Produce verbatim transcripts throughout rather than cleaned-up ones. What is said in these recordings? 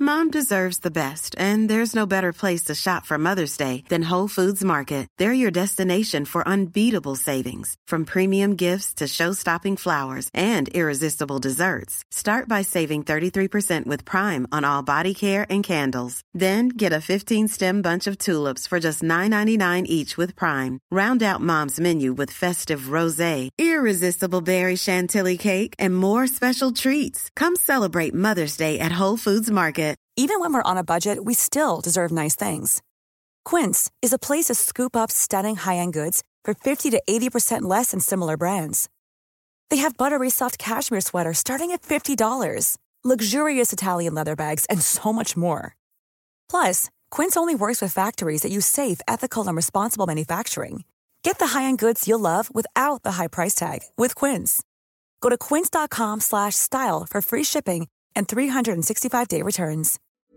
Mom deserves the best, and there's no better place to shop for Mother's Day than Whole Foods Market. They're your destination for unbeatable savings, from premium gifts to show-stopping flowers and irresistible desserts. Start by saving thirty-three percent with Prime on all body care and candles. Then get a fifteen-stem bunch of tulips for just nine ninety-nine each with Prime. Round out Mom's menu with festive rosé, irresistible berry chantilly cake, and more special treats. Come celebrate Mother's Day at Whole Foods Market. Even when we're on a budget, we still deserve nice things. Quince is a place to scoop up stunning high-end goods for fifty to eighty percent less than similar brands. They have buttery soft cashmere sweaters starting at fifty dollars, luxurious Italian leather bags, and so much more. Plus, Quince only works with factories that use safe, ethical, and responsible manufacturing. Get the high-end goods you'll love without the high price tag with Quince. Go to quince.com slash style for free shipping and three sixty-five day returns.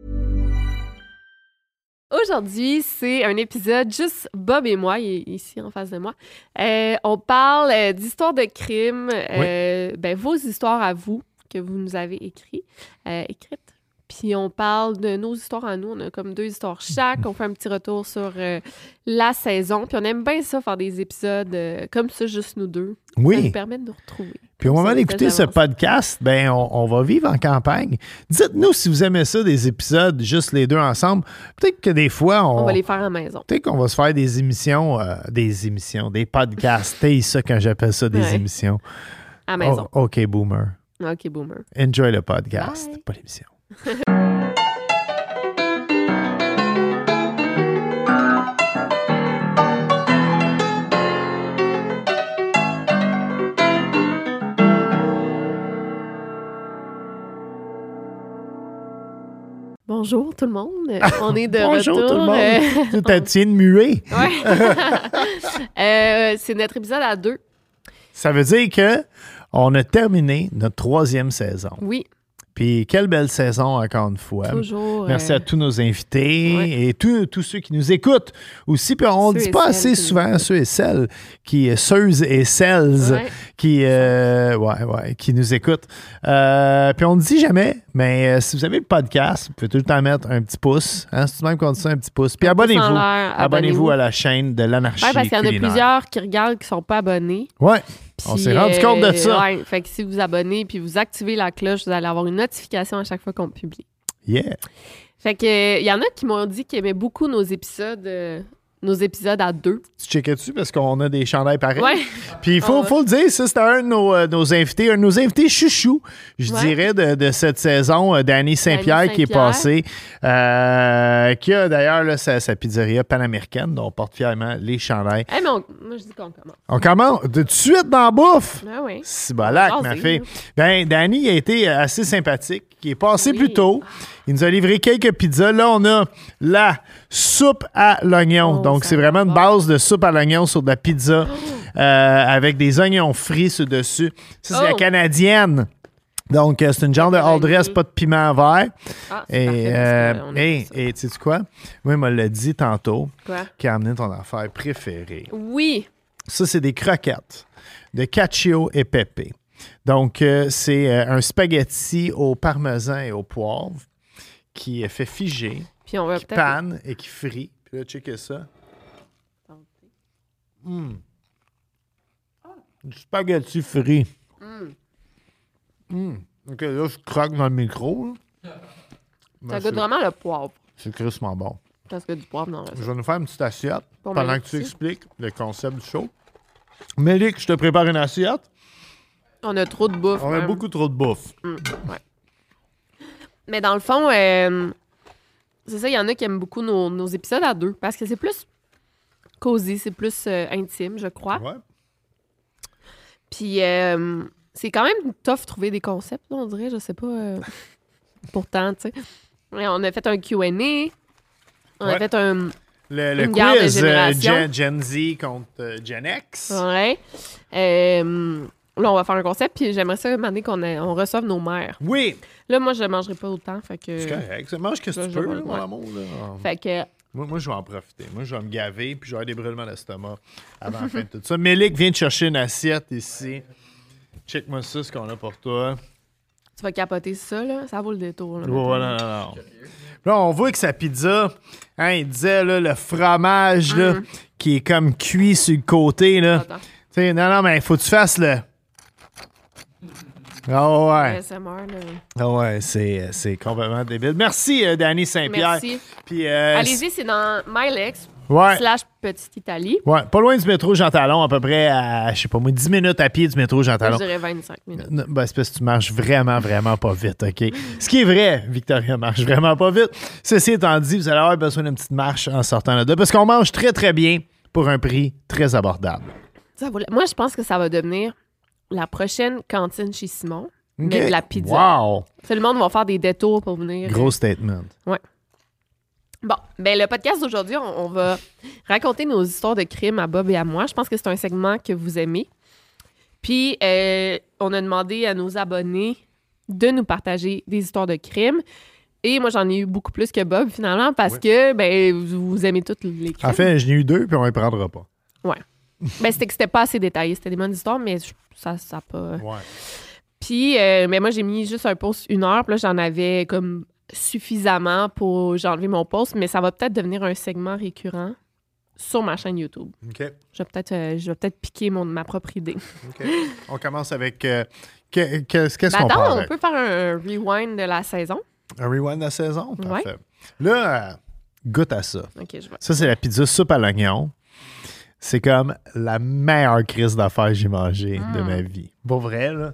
Aujourd'hui, c'est un épisode juste Bob et moi, il est ici en face de moi. Euh, on parle euh, d'histoires de crimes, euh, oui. ben, vos histoires à vous que vous nous avez écrit, euh, écrites. Puis on parle de nos histoires à nous. On a comme deux histoires chaque. On fait un petit retour sur euh, la saison. Puis on aime bien ça, faire des épisodes euh, comme ça, juste nous deux. Oui. Ça nous permet de nous retrouver. Puis au moment d'écouter ce podcast, ben on, on va vivre en campagne. Dites-nous si vous aimez ça, des épisodes juste les deux ensemble. Peut-être que des fois, on, on va les faire à la maison. Peut-être qu'on va se faire des émissions, euh, des émissions, des podcasts. C'est ça quand j'appelle ça, des ouais. émissions. À la maison. Oh, OK, boomer. OK, boomer. Enjoy le podcast, Bye. Pas l'émission. Bonjour tout le monde, on est de Bonjour retour. Bonjour tout le monde, euh, tu t'as tiens de muer. Ouais. euh, c'est notre épisode à deux. Ça veut dire que on a terminé notre troisième saison. Oui. Puis quelle belle saison, encore une fois. Toujours. Merci euh... à tous nos invités ouais. et tous, tous ceux qui nous écoutent aussi. Puis on ne dit pas assez souvent nous... ceux et celles qui, ceux et celles ouais. qui, euh, ouais, ouais, qui nous écoutent. Euh, puis on ne dit jamais, mais euh, si vous avez le podcast, vous pouvez tout le temps mettre un petit pouce. Hein, c'est tout de même qu'on dit ça, un petit pouce. Puis abonnez-vous. Abonnez-vous. Abonnez-vous à la chaîne de l'Anarchie Oui, parce qu'il y en a culinaire. plusieurs qui regardent qui ne sont pas abonnés. Oui. Puis, on s'est rendu compte de ça. Euh, ouais, fait que si vous abonnez puis vous activez la cloche, vous allez avoir une notification à chaque fois qu'on publie. Yeah. Fait que il y en a qui m'ont dit qu'ils aimaient beaucoup nos épisodes, euh, nos épisodes à deux. Tu checkais dessus parce qu'on a des chandails pareils. Ouais. Puis il faut, faut le dire, ça, c'était un de nos, euh, nos invités, un de nos invités chouchous, je ouais. dirais, de, de cette saison, euh, Danny Saint-Pierre, Danny Saint-Pierre qui est passé, euh, qui a d'ailleurs là, sa, sa pizzeria panaméricaine, dont on porte fièrement les chandails. Hey, mais on, moi, je dis qu'on commence. On commence de, de suite dans la bouffe. Ah oui. C'est balac, ma fille. Ben, Danny a été assez sympathique. Il est passé oui. plus tôt. Il nous a livré quelques pizzas. Là, on a la soupe à l'oignon. Oh, donc, c'est vraiment une base de soupe à l'oignon sur de la pizza oh. euh, avec des oignons frits sur dessus. Ça, c'est oh. la canadienne. Donc, euh, c'est une genre de all dress, pas de piment vert. Ah, et, parfait, euh, et, et tu sais quoi? Moi, il m'a l'a dit tantôt. Quoi? Qui a amené ton affaire préférée. Oui. Ça, c'est des croquettes de cacio et pepe. Donc, euh, c'est euh, un spaghetti au parmesan et au poivre qui est fait figer, puis on va qui panne et qui frit. Puis là, checkez ça. Mmh. Du spaghetti frit. Mmh. Mmh. OK, là, je croque dans le micro. Là. Ça goûte vraiment le poivre. C'est crissement bon. Parce que du poivre dans le Je vais nous faire une petite assiette Pour pendant que tu expliques le concept du show. Mélic, je te prépare une assiette. On a trop de bouffe. On a même. beaucoup trop de bouffe. Mmh, ouais. Mais dans le fond, euh, c'est ça, il y en a qui aiment beaucoup nos, nos épisodes à deux parce que c'est plus cosy, c'est plus euh, intime, je crois. Ouais. Puis euh, c'est quand même tough de trouver des concepts, on dirait, je sais pas. Euh, pourtant, tu sais. On a fait un Q and A. On ouais. a fait un. Le, le une guerre quiz de euh, génération. Gen, Gen Z contre euh, Gen X. Ouais. Euh, là, on va faire un concept, puis j'aimerais ça demander qu'on a, on reçoive nos mères. Oui. Là, moi, je ne mangerai pas autant, fait que... C'est correct. Mange ce que tu peux, là, mon amour. Là. Fait que... Moi, moi, je vais en profiter. Moi, je vais me gaver, puis je vais avoir des brûlements d'estomac avant la fin de tout ça. Mélic vient de chercher une assiette ici. Check-moi ça, ce qu'on a pour toi. Tu vas capoter ça, là. Ça vaut le détour. Là, oh, non, non, non. Là, on voit que sa pizza, hein, il disait là, le fromage là, Mm. qui est comme cuit sur le côté. Là. Attends. T'sais, non, non, mais il faut que tu fasses le. Ah ouais. A S M R, là. Ah ouais, c'est, c'est complètement débile. Merci, euh, Dany Saint-Pierre. Merci. Puis, euh, Allez-y, c'est dans MyLex Ouais. slash Petite Italie. Ouais, pas loin du métro Jean Talon, à peu près à, je sais pas moi, dix minutes à pied du métro Jean Je Talon. dirais vingt-cinq minutes. Non, ben, c'est parce que tu marches vraiment, vraiment pas vite, OK? Ce qui est vrai, Victoria marche vraiment pas vite. Ceci étant dit, vous allez avoir besoin d'une petite marche en sortant là-dedans parce qu'on mange très, très bien pour un prix très abordable. Ça vaut la- Moi, je pense que ça va devenir la prochaine cantine chez Simon, OK. mais de la pizza. Wow! Tout le monde va faire des détours pour venir. Gros statement. Bon, ben le podcast d'aujourd'hui, on, on va raconter nos histoires de crimes à Bob et à moi. Je pense que c'est un segment que vous aimez. Puis, euh, on a demandé à nos abonnés de nous partager des histoires de crimes. Et moi, j'en ai eu beaucoup plus que Bob, finalement, parce Oui. que ben vous, vous aimez tous les crimes. En fait, j'en ai eu deux, puis on les prendra pas. Ben, c'était que c'était pas assez détaillé. C'était des bonnes histoires, mais je- ça ça a pas... Ouais. Puis, euh, mais moi, j'ai mis juste un post une heure. Puis là, j'en avais comme suffisamment pour j'ai enlevé mon post, mais ça va peut-être devenir un segment récurrent sur ma chaîne YouTube. OK. Je vais peut-être euh, je vais peut-être piquer mon, ma propre idée. OK. On commence avec... euh, que- qu'est-ce qu'est-ce Ben qu'on attends, parle on avec? peut faire un rewind de la saison. Un rewind de la saison? Ouais. Parfait. Là, euh, goûte à ça. OK, je vais. Ça, c'est la pizza soupe à l'oignon. C'est comme la meilleure crise d'affaires que j'ai mangée de Mm. ma vie. Pour vrai, là.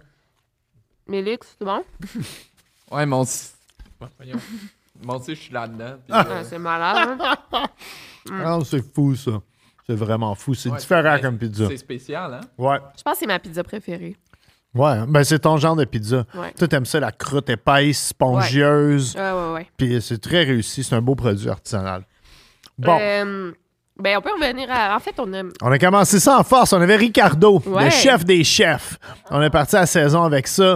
Mélix, c'est bon? Ouais, mon aussi. Ouais, voyons. Mon aussi, je suis là-dedans. puis, Ah, euh, c'est malade, hein? Ah, c'est fou, ça. C'est vraiment fou. C'est ouais, différent c'est- comme pizza. C'est spécial, hein? Ouais. Je pense que c'est ma pizza préférée. Ouais. Ben, c'est ton genre de pizza. Ouais. Toi, t'aimes ça, la croûte épaisse, spongieuse. Ouais, ouais, ouais. Puis c'est très réussi. C'est un beau produit artisanal. Bon. Euh, ben, on peut revenir à... En fait, on a... On a commencé ça en force. On avait Ricardo, Ouais. le chef des chefs. On est parti à la saison avec ça.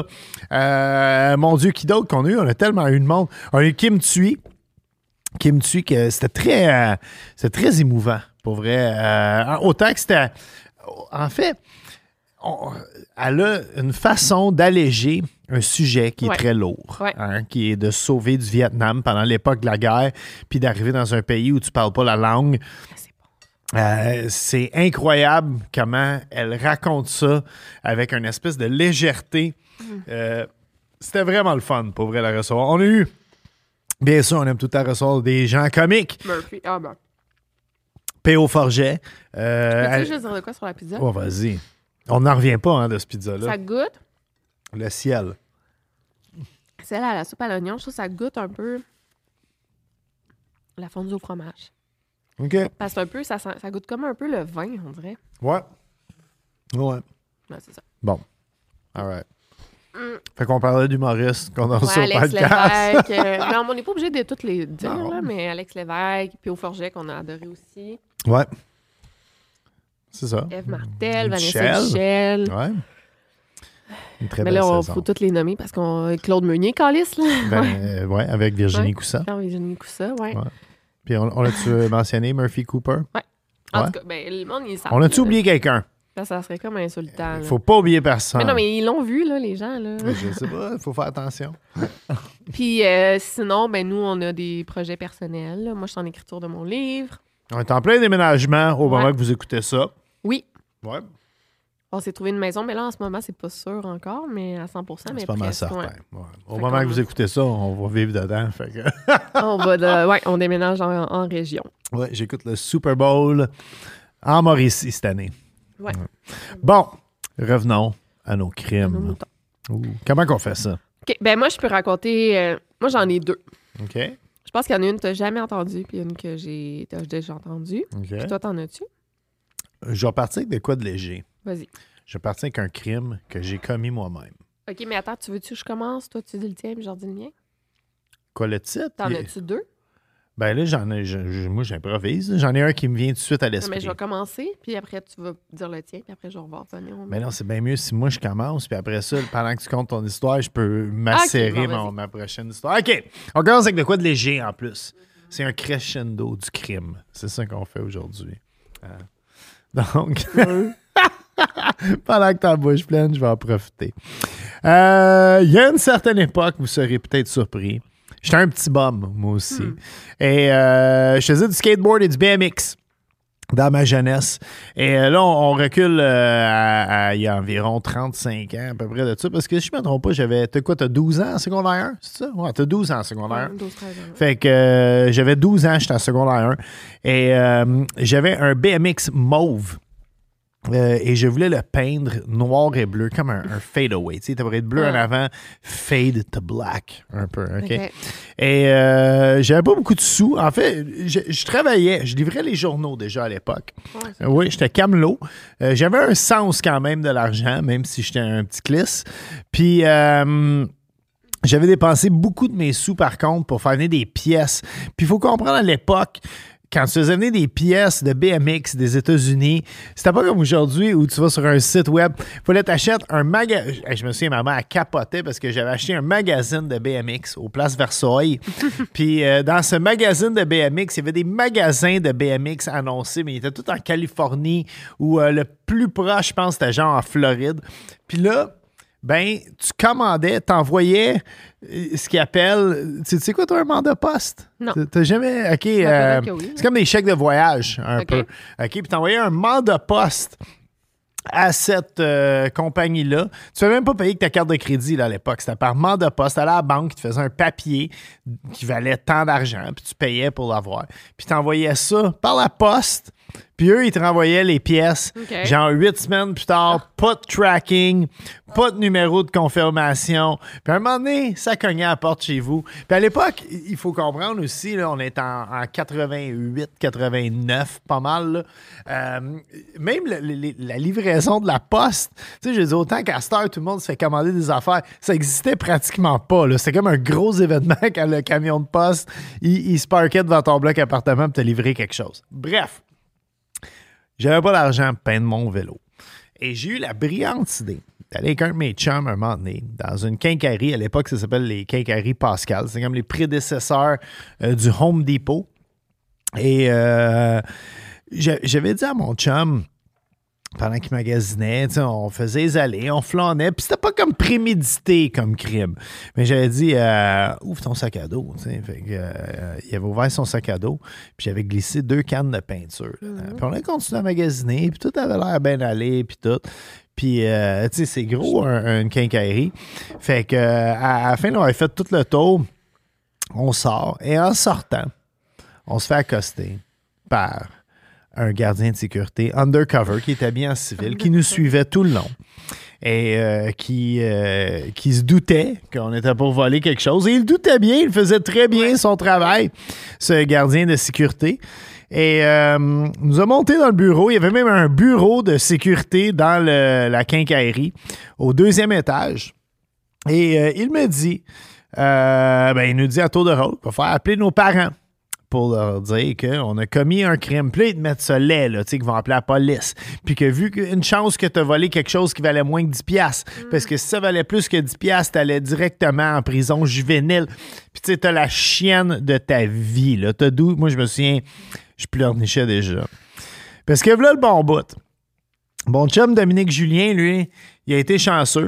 Euh, mon Dieu, qui d'autre qu'on a eu? On a tellement eu de monde. On a eu Kim Thuy. Kim Thuy, que c'était très, euh, c'était très émouvant, pour vrai. Euh, autant que c'était... En fait, on- elle a une façon d'alléger un sujet qui Ouais. est très lourd, Ouais. hein, qui est de sauver du Vietnam pendant l'époque de la guerre, puis d'arriver dans un pays où tu parles pas la langue. C'est bon. Euh, c'est incroyable comment elle raconte ça avec une espèce de légèreté. Euh, c'était vraiment le fun, pour vrai, la recevoir. On a eu, bien sûr, on aime tout le temps recevoir des gens comiques. Murphy. Ah, ben. P O Forget. Euh, Peux-tu elle- juste dire de quoi sur la pizza? Oh, vas-y. On n'en revient pas hein, de ce pizza-là. Ça goûte... Le ciel. Celle à la soupe à l'oignon, je trouve que ça goûte un peu la fondue au fromage. OK. Parce que un peu, ça, sent- ça goûte comme un peu le vin, on dirait. Ouais. Ouais. Ouais, c'est ça. Bon. All right. Mm. Fait qu'on parlait d'humoriste qu'on a reçu Ouais, au Alex podcast. Lévesque. euh, non, mais on n'est pas obligé de toutes les dire, Non. là, mais Alex Lévesque, puis au Forget, qu'on a adoré aussi. Ouais. C'est ça. Eve Martel, Michel. Vanessa Michel. Ouais. Une très Mais belle là, on saison. faut toutes les nommer parce qu'on. Claude Meunier, Calis, là. Ben, euh, ouais, avec Virginie Ouais. Coussa. Ah, Virginie Coussa, ouais. Ouais. Puis on, on a-tu mentionné Murphy Cooper? En Ouais. tout cas, ben, le monde, ils savent. On a-tu là. oublié quelqu'un? Ça, ça serait comme insultant. là. Faut pas oublier personne. Mais non, mais ils l'ont vu, là, les gens, là. Je sais pas, il faut faire attention. Puis euh, sinon, ben nous, on a des projets personnels. là. Moi, je suis en écriture de mon livre. On est en plein déménagement au moment Ouais. que vous écoutez ça. Oui, Ouais, on s'est trouvé une maison, mais là, en ce moment, c'est pas sûr encore, mais à cent pour cent. mais c'est pas mal presque, certain. ouais. Ouais. Au Fait moment qu'on- que vous écoutez ça, on va vivre dedans. Fait que... On va de... ouais, on déménage en, en région. ouais, j'écoute le Super Bowl en Mauricie cette année. Ouais. Bon, revenons à nos Nos crimes. moutons. Ouh. Comment qu'on fait ça? OK, ben moi, je peux raconter... euh, Moi, j'en ai deux. OK? Je pense qu'il y en a une que tu n'as jamais entendue, puis une que j'ai t'as déjà entendue. OK. Puis toi, t'en as-tu? Je vais partir avec de quoi de léger. Vas-y. Je vais partir avec un crime que j'ai commis moi-même. OK, mais attends, tu veux-tu que je commence? Toi, tu dis le tien, puis je dis le mien? Quoi, le titre? T'en Il- as-tu deux? Ben là, j'en ai, je- je- moi, j'improvise. J'en ai un qui me vient tout de suite à Non, mais l'esprit. je vais commencer, puis après, tu vas dire le tien, puis après, je vais revenir. Mais non, c'est bien mieux si moi je commence, puis après ça, pendant que tu comptes ton histoire, je peux macérer Ok, bon, mon- vas-y. ma prochaine histoire. OK, on commence avec de quoi de léger en plus. C'est un crescendo du crime. C'est ça qu'on fait aujourd'hui. Euh, donc, pendant que ta bouche pleine, je vais en profiter. Euh, Il y a une certaine époque, vous serez peut-être surpris, J'étais un petit bum, moi aussi. Hmm. Et euh, je faisais du skateboard et du B M X dans ma jeunesse. Et euh, là, on, on recule euh, à, à il y a environ trente-cinq ans, à peu près de ça. Parce que si je ne me trompe pas, j'avais... T'as quoi, t'as douze ans en secondaire un? C'est ça? Ouais, t'as douze ans en secondaire un. Ouais, douze, treize ans. Fait que euh, j'avais douze ans, j'étais en secondaire un. Et euh, j'avais un B M X mauve. Euh, et je voulais le peindre noir et bleu, comme un, un fade-away. Tu sais, t'aurais être bleu Ah. en avant, fade to black, un peu, OK? OK. Et euh, j'avais pas beaucoup de sous. En fait, je, je travaillais, je livrais les journaux déjà à l'époque. Ouais, c'est Euh, oui, j'étais camelot. Euh, j'avais un sens quand même de l'argent, même si j'étais un petit clisse. Puis... Euh, j'avais dépensé beaucoup de mes sous, par contre, pour faire venir des pièces. Puis il faut comprendre, à l'époque, quand tu faisais venir des pièces de B M X des États-Unis, c'était pas comme aujourd'hui où tu vas sur un site web. Il fallait t'acheter un magasin. Je me souviens, ma mère capotait parce que j'avais acheté un magazine de B M X au Place Versailles. Puis euh, dans ce magazine de B M X, il y avait des magasins de B M X annoncés, mais ils étaient tous en Californie ou euh, le plus proche, je pense, c'était genre en Floride. Puis là, ben, tu commandais, t'envoyais euh, ce qu'ils appellent... Tu sais quoi, toi, un mandat poste? Non. T'as- T'as jamais... OK, Ben, euh, peut-être que oui. c'est comme des chèques de voyage, un OK. peu. OK, puis t'envoyais un mandat poste à cette euh, compagnie-là. Tu ne fais même pas payer avec ta carte de crédit là, à l'époque. C'était par mandat poste. T'allais à la banque, ils te faisaient un papier qui valait tant d'argent, puis tu payais pour l'avoir. Puis t'envoyais ça par la poste, puis eux, ils te renvoyaient les pièces. OK. Genre huit semaines plus tard, pas de tracking, pas de numéro de confirmation. Puis à un moment donné, ça cognait à la porte chez vous. Puis à l'époque, il faut comprendre aussi, là, on est en, en quatre-vingt-huit, quatre-vingt-neuf, pas mal. Là. Euh, même le- le- la livraison de la poste, tu sais, je dis autant qu'à cette heure, tout le monde se fait commander des affaires. Ça existait pratiquement pas. Là. C'était comme un gros événement quand le camion de poste, il, il se parquait devant ton bloc appartement pour te livrer quelque chose. Bref. J'avais pas d'argent pour peindre mon vélo. Et j'ai eu la brillante idée d'aller avec un de mes chums un moment donné dans une quincaillerie. À l'époque, ça s'appelle les quincailleries Pascal. C'est comme les prédécesseurs euh, du Home Depot. Et euh, j'a- j'avais dit à mon chum, pendant qu'il magasinait, tu sais, on faisait les allées, on flânait, puis c'était pas comme prémédité comme crime. Mais j'avais dit, euh, ouvre ton sac à dos, tu sais. Fait que, euh, il avait ouvert son sac à dos, puis j'avais glissé deux cannes de peinture dedans. Puis on a continué à magasiner, puis tout avait l'air bien allé, puis tout. Puis, euh, tu sais, c'est gros, un- une quincaillerie. Fait que, euh, à, à la fin, on avait fait tout le tour, on sort, et en sortant, on se fait accoster par un gardien de sécurité undercover qui était habillé en civil, qui nous suivait tout le long et euh, qui, euh, qui se doutait qu'on était pour voler quelque chose. Et il doutait bien, il faisait très bien son travail, ce gardien de sécurité. Et euh, nous a monté dans le bureau. Il y avait même un bureau de sécurité dans le- la quincaillerie au deuxième étage. Et euh, il me dit, euh, ben, il nous dit à tour de rôle, il va faire appeler nos parents pour leur dire qu'on a commis un crime. Puis là, ils te mettent ça laid, là, tu sais, qu'ils vont appeler la police. Puis que vu qu'une chance que tu as volé quelque chose qui valait moins que dix piastres, parce que si ça valait plus que dix piastres, tu allais directement en prison juvénile. Puis tu sais, tu as la chienne de ta vie. Là. T'as d'où? Moi, je me souviens, je pleurnichais déjà. Parce que voilà le bon bout. Bon chum Dominique Julien, lui, il a été chanceux.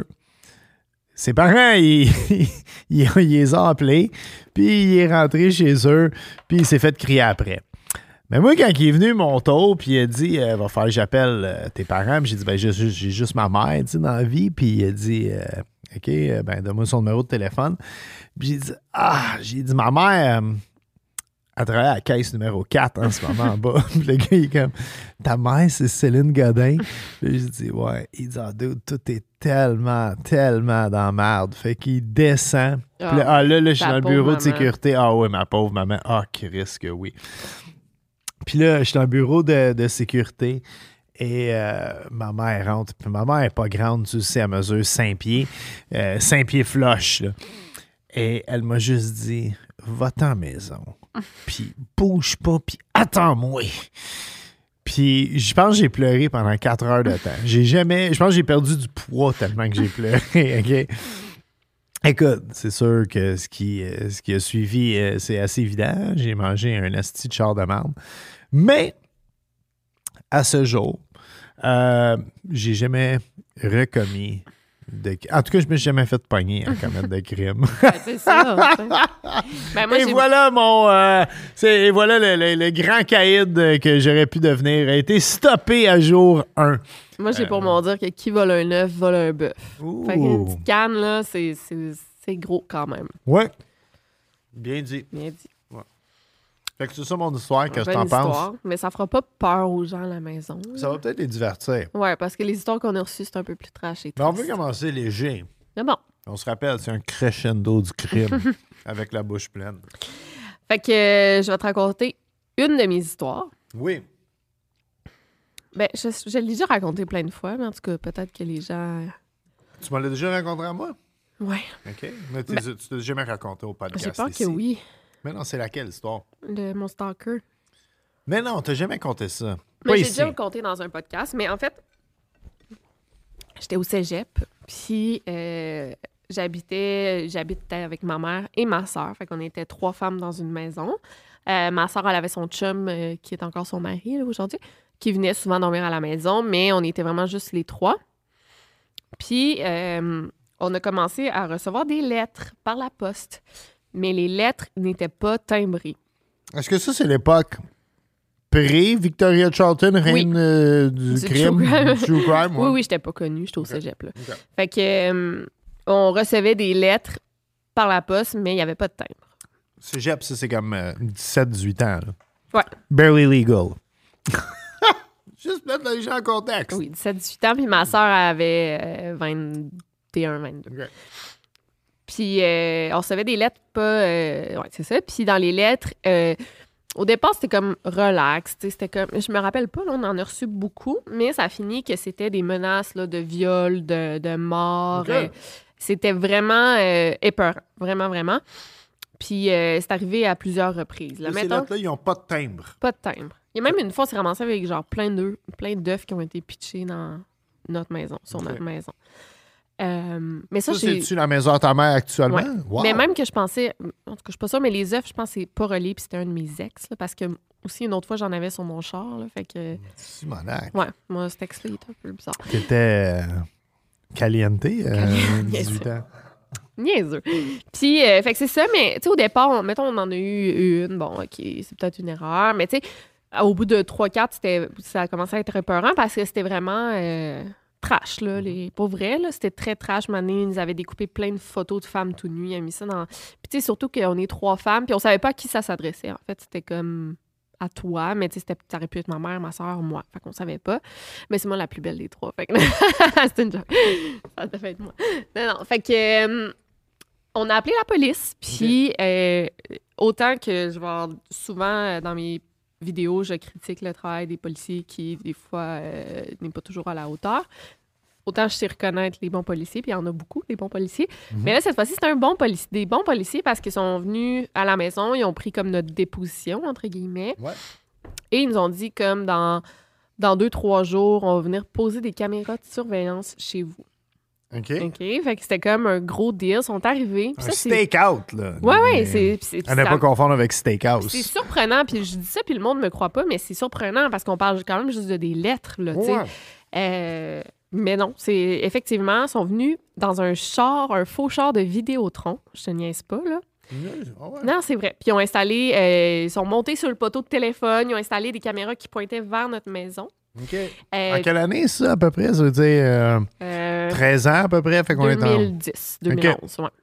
Ses parents, ils, ils, ils les ont appelés, puis il est rentré chez eux, puis il s'est fait crier après. Mais moi, quand il est venu mon tour, puis il a dit euh, « Va falloir que j'appelle euh, tes parents », puis j'ai dit « Ben, j'ai, j'ai juste ma mère, tu sais, dans la vie », puis il a dit euh, « OK, euh, ben, donne-moi son numéro de téléphone ». Puis j'ai dit « Ah, j'ai dit, ma mère, euh, elle travaille à la caisse numéro quatre en ce moment en bas. » Puis le gars, il est comme « Ta mère, c'est Céline Godin. » Puis j'ai dit « Ouais. » Il dit « Ah, dude, tout est tellement, tellement dans la merde. » Fait qu'il descend. Puis là, ah, là, là, je suis ta dans le pauvre bureau de maman. sécurité. Ah ouais, ma pauvre maman. Ah, Christ que oui. Puis là, je suis dans le bureau de, de sécurité et euh, ma mère rentre. Puis ma mère n'est pas grande, tu sais, elle mesure cinq pieds. Euh, cinq pieds flush, là. Et elle m'a juste dit « Va-t'en à la maison. Puis bouge pas, puis attends-moi. » Puis je pense que j'ai pleuré pendant quatre heures de temps. J'ai jamais... Je pense que j'ai perdu du poids tellement que j'ai pleuré, OK? Écoute, c'est sûr que ce qui, euh, ce qui a suivi, euh, c'est assez évident. J'ai mangé un asti de char de marde. Mais, à ce jour, euh, j'ai jamais recommis de... En tout cas, je me suis jamais fait pogner à commettre de crime. Ben, c'est ça. Ben, moi, et j'ai... voilà mon... Euh, c'est, et voilà le, le, le grand caïd que j'aurais pu devenir a été stoppé à jour un. Moi, j'ai Euh... pour mon dire que qui vole un œuf vole un bœuf. Fait qu'une petite canne, là, c'est, c'est, c'est gros quand même. Ouais. Bien dit. Bien dit. Ouais. Fait que c'est ça mon histoire, qu'est-ce que Bonne t'en histoire, penses? mais ça fera pas peur aux gens à la maison. Ça va peut-être les divertir. Ouais, parce que les histoires qu'on a reçues, c'est un peu plus trash et Mais on triste. veut commencer léger. Mais bon. On se rappelle, c'est un crescendo du crime avec la bouche pleine. Fait que euh, je vais te raconter une de mes histoires. Oui. Ben, je, je l'ai déjà raconté plein de fois, mais en tout cas, peut-être que les gens... Tu m'as l'as déjà raconté à moi? Ouais. OK. Mais tu Ben, tu t'as jamais raconté au podcast j'ai peur ici. que oui. Mais non, c'est laquelle histoire? Le, mon stalker. Mais non, t'as jamais compté ça. Mais Pas j'ai ici. déjà raconté dans un podcast, mais en fait, j'étais au cégep, puis euh, j'habitais, j'habitais avec ma mère et ma soeur. Fait qu'on était trois femmes dans une maison. Euh, ma soeur, elle avait son chum, euh, qui est encore son mari là, aujourd'hui, qui venait souvent dormir à la maison, mais on était vraiment juste les trois. Puis, euh, on a commencé à recevoir des lettres par la poste, mais les lettres n'étaient pas timbrées. Est-ce que ça, c'est l'époque pré-Victoria Charlton, reine Oui. euh, du, Du crime? true crime. Du true crime, ouais. Oui, oui, j'étais pas connue, j'étais au cégep, là. OK. Fait que, euh, on recevait des lettres par la poste, mais il n'y avait pas de timbre. Cégep, ça, c'est comme euh, dix-sept dix-huit ans. Là. Ouais. Barely legal. Juste mettre les gens en contexte. Oui, dix-sept dix-huit ans, puis ma soeur avait euh, vingt et un vingt-deux. OK. Puis euh, on recevait des lettres pas... euh, ouais, c'est ça. Puis dans les lettres, euh, au départ, c'était comme relax. tu sais, C'était comme... Je me rappelle pas, là, on en a reçu beaucoup, mais ça a fini que c'était des menaces là, de viol, de, de mort. OK. euh, c'était vraiment euh, épeurant. Vraiment, vraiment. Puis euh, c'est arrivé à plusieurs reprises. Là, Mais ces mettons, lettres-là, ils n'ont pas de timbre. pas de timbre. Il y a même une fois, on s'est ramassé avec genre plein d'œufs, plein d'œufs qui ont été pitchés dans notre maison, sur OK. notre maison. Euh, mais ça, Ça, j'ai... c'est-tu la maison à ta mère actuellement? Ouais. Wow. Mais même que je pensais, en tout cas, je suis pas sûre, mais les œufs, je pense que c'est pas relié, puis c'était un de mes ex, là, parce que aussi, une autre fois, j'en avais sur mon char, là, fait que... Simonac. Ouais, moi, ce texte-là, il était un peu bizarre. T'étais euh, caliente, euh, dix-huit Yes. ans. Niaiseux. Puis, euh, fait que c'est ça, mais tu sais, au départ, on, mettons, on en a eu une, bon, OK, c'est peut-être une erreur, mais tu sais, au bout de trois quatre, c'était, ça a commencé à être épeurant parce que c'était vraiment euh, trash, là, les, pour vrai, là, c'était très trash. Mané, ils nous avaient découpé plein de photos de femmes tout nues, ils avaient mis ça dans... Puis tu sais, surtout qu'on est trois femmes, puis on savait pas à qui ça s'adressait, en fait, c'était comme à toi, mais tu sais, c'était- ça aurait pu être ma mère, ma soeur, moi, fait qu'on savait pas. Mais c'est moi la plus belle des trois, fait que c'était une joke. Ça devait fait être moi. Non, non, fait que... euh, on a appelé la police, puis euh, autant que je vois souvent euh, dans mes vidéos, je critique le travail des policiers qui, des fois, euh, n'est pas toujours à la hauteur. Autant je sais reconnaître les bons policiers, puis il y en a beaucoup, des bons policiers. Mais là, cette fois-ci, c'est un bon policier, des bons policiers parce qu'ils sont venus à la maison, ils ont pris comme notre déposition, entre guillemets, Ouais. et ils nous ont dit comme dans, dans deux, trois jours, on va venir poser des caméras de surveillance chez vous. OK. OK? Fait que c'était comme un gros deal. Ils sont arrivés. puis Un ça, c'est... steak-out, là. Ouais, ouais, Mais- c'est... c'est- puis À ne ça- pas confondre avec steakhouse. c'est surprenant, puis je dis ça, puis le monde me croit pas, mais c'est surprenant parce qu'on parle quand même juste de des lettres, là, tu sais. Ouais. Euh, mais non, c'est effectivement, ils sont venus dans un char, un faux char de Vidéotron. Je te niaise pas, là. Ah ouais. Non, c'est vrai. Puis ils ont installé, euh, ils sont montés sur le poteau de téléphone, ils ont installé des caméras qui pointaient vers notre maison. OK. Euh, En quelle année, ça, à peu près? Ça veut dire euh, euh, treize ans, à peu près? Fait qu'on est en... deux mille dix, deux mille onze, ouais.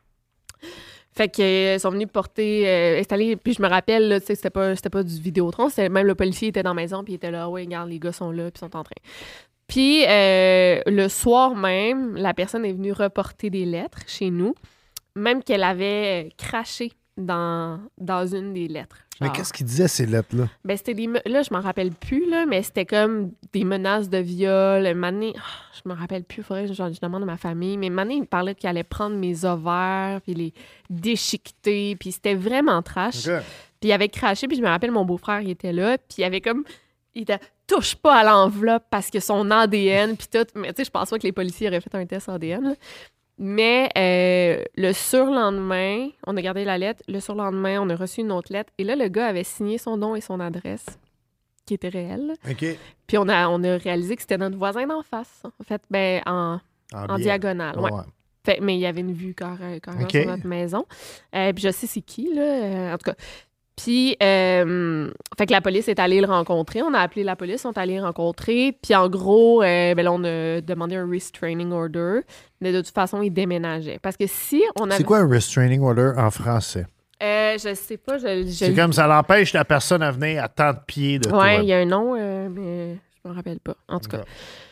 Fait qu'ils sont venus porter, euh, installer, puis je me rappelle, là, tu sais, c'était pas, c'était pas du Vidéotron, c'était même le policier était dans la maison, puis il était là, ouais, regarde, les gars sont là, puis ils sont en train. Puis euh, le soir même, la personne est venue reporter des lettres chez nous, même qu'elle avait craché dans, dans une des lettres. Mais Genre, qu'est-ce qu'il disait, ces lettres-là? ben, c'était des... me- Là, je m'en rappelle plus, là, mais c'était comme des menaces de viol. Mané, oh, je me rappelle plus, il faudrait que je, je demande à ma famille. Mais Mané, il me parlait qu'il allait prendre mes ovaires, puis les déchiqueter, puis c'était vraiment trash. OK. Puis il avait craché, puis je me rappelle, mon beau-frère, il était là, puis il avait comme... Il était « touche pas à l'enveloppe parce que son A D N, puis tout. » Mais tu sais, je pense pas que les policiers auraient fait un test A D N, là. Mais euh, le surlendemain, on a gardé la lettre. Le surlendemain, on a reçu une autre lettre. Et là, le gars avait signé son nom et son adresse, qui était réelle. OK. Puis on a, on a réalisé que c'était notre voisin d'en face. En fait, ben, en, En, en biais. diagonale, ouais. Ouais. Fait, mais il y avait une vue carré- carrément OK. sur notre maison. Euh, puis je sais c'est qui, là, euh, en tout cas. Puis, euh, fait que la police est allée le rencontrer. On a appelé la police, on est allé le rencontrer. Puis, en gros, euh, ben là, on a demandé un restraining order. Mais de toute façon, il déménageait. Parce que si on avait... C'est quoi un restraining order en français? Euh, je sais pas. Je, je... C'est comme ça l'empêche la personne à venir à tant de pieds de toi. Ouais, il y a un nom, euh, mais je me rappelle pas. En tout cas. Okay.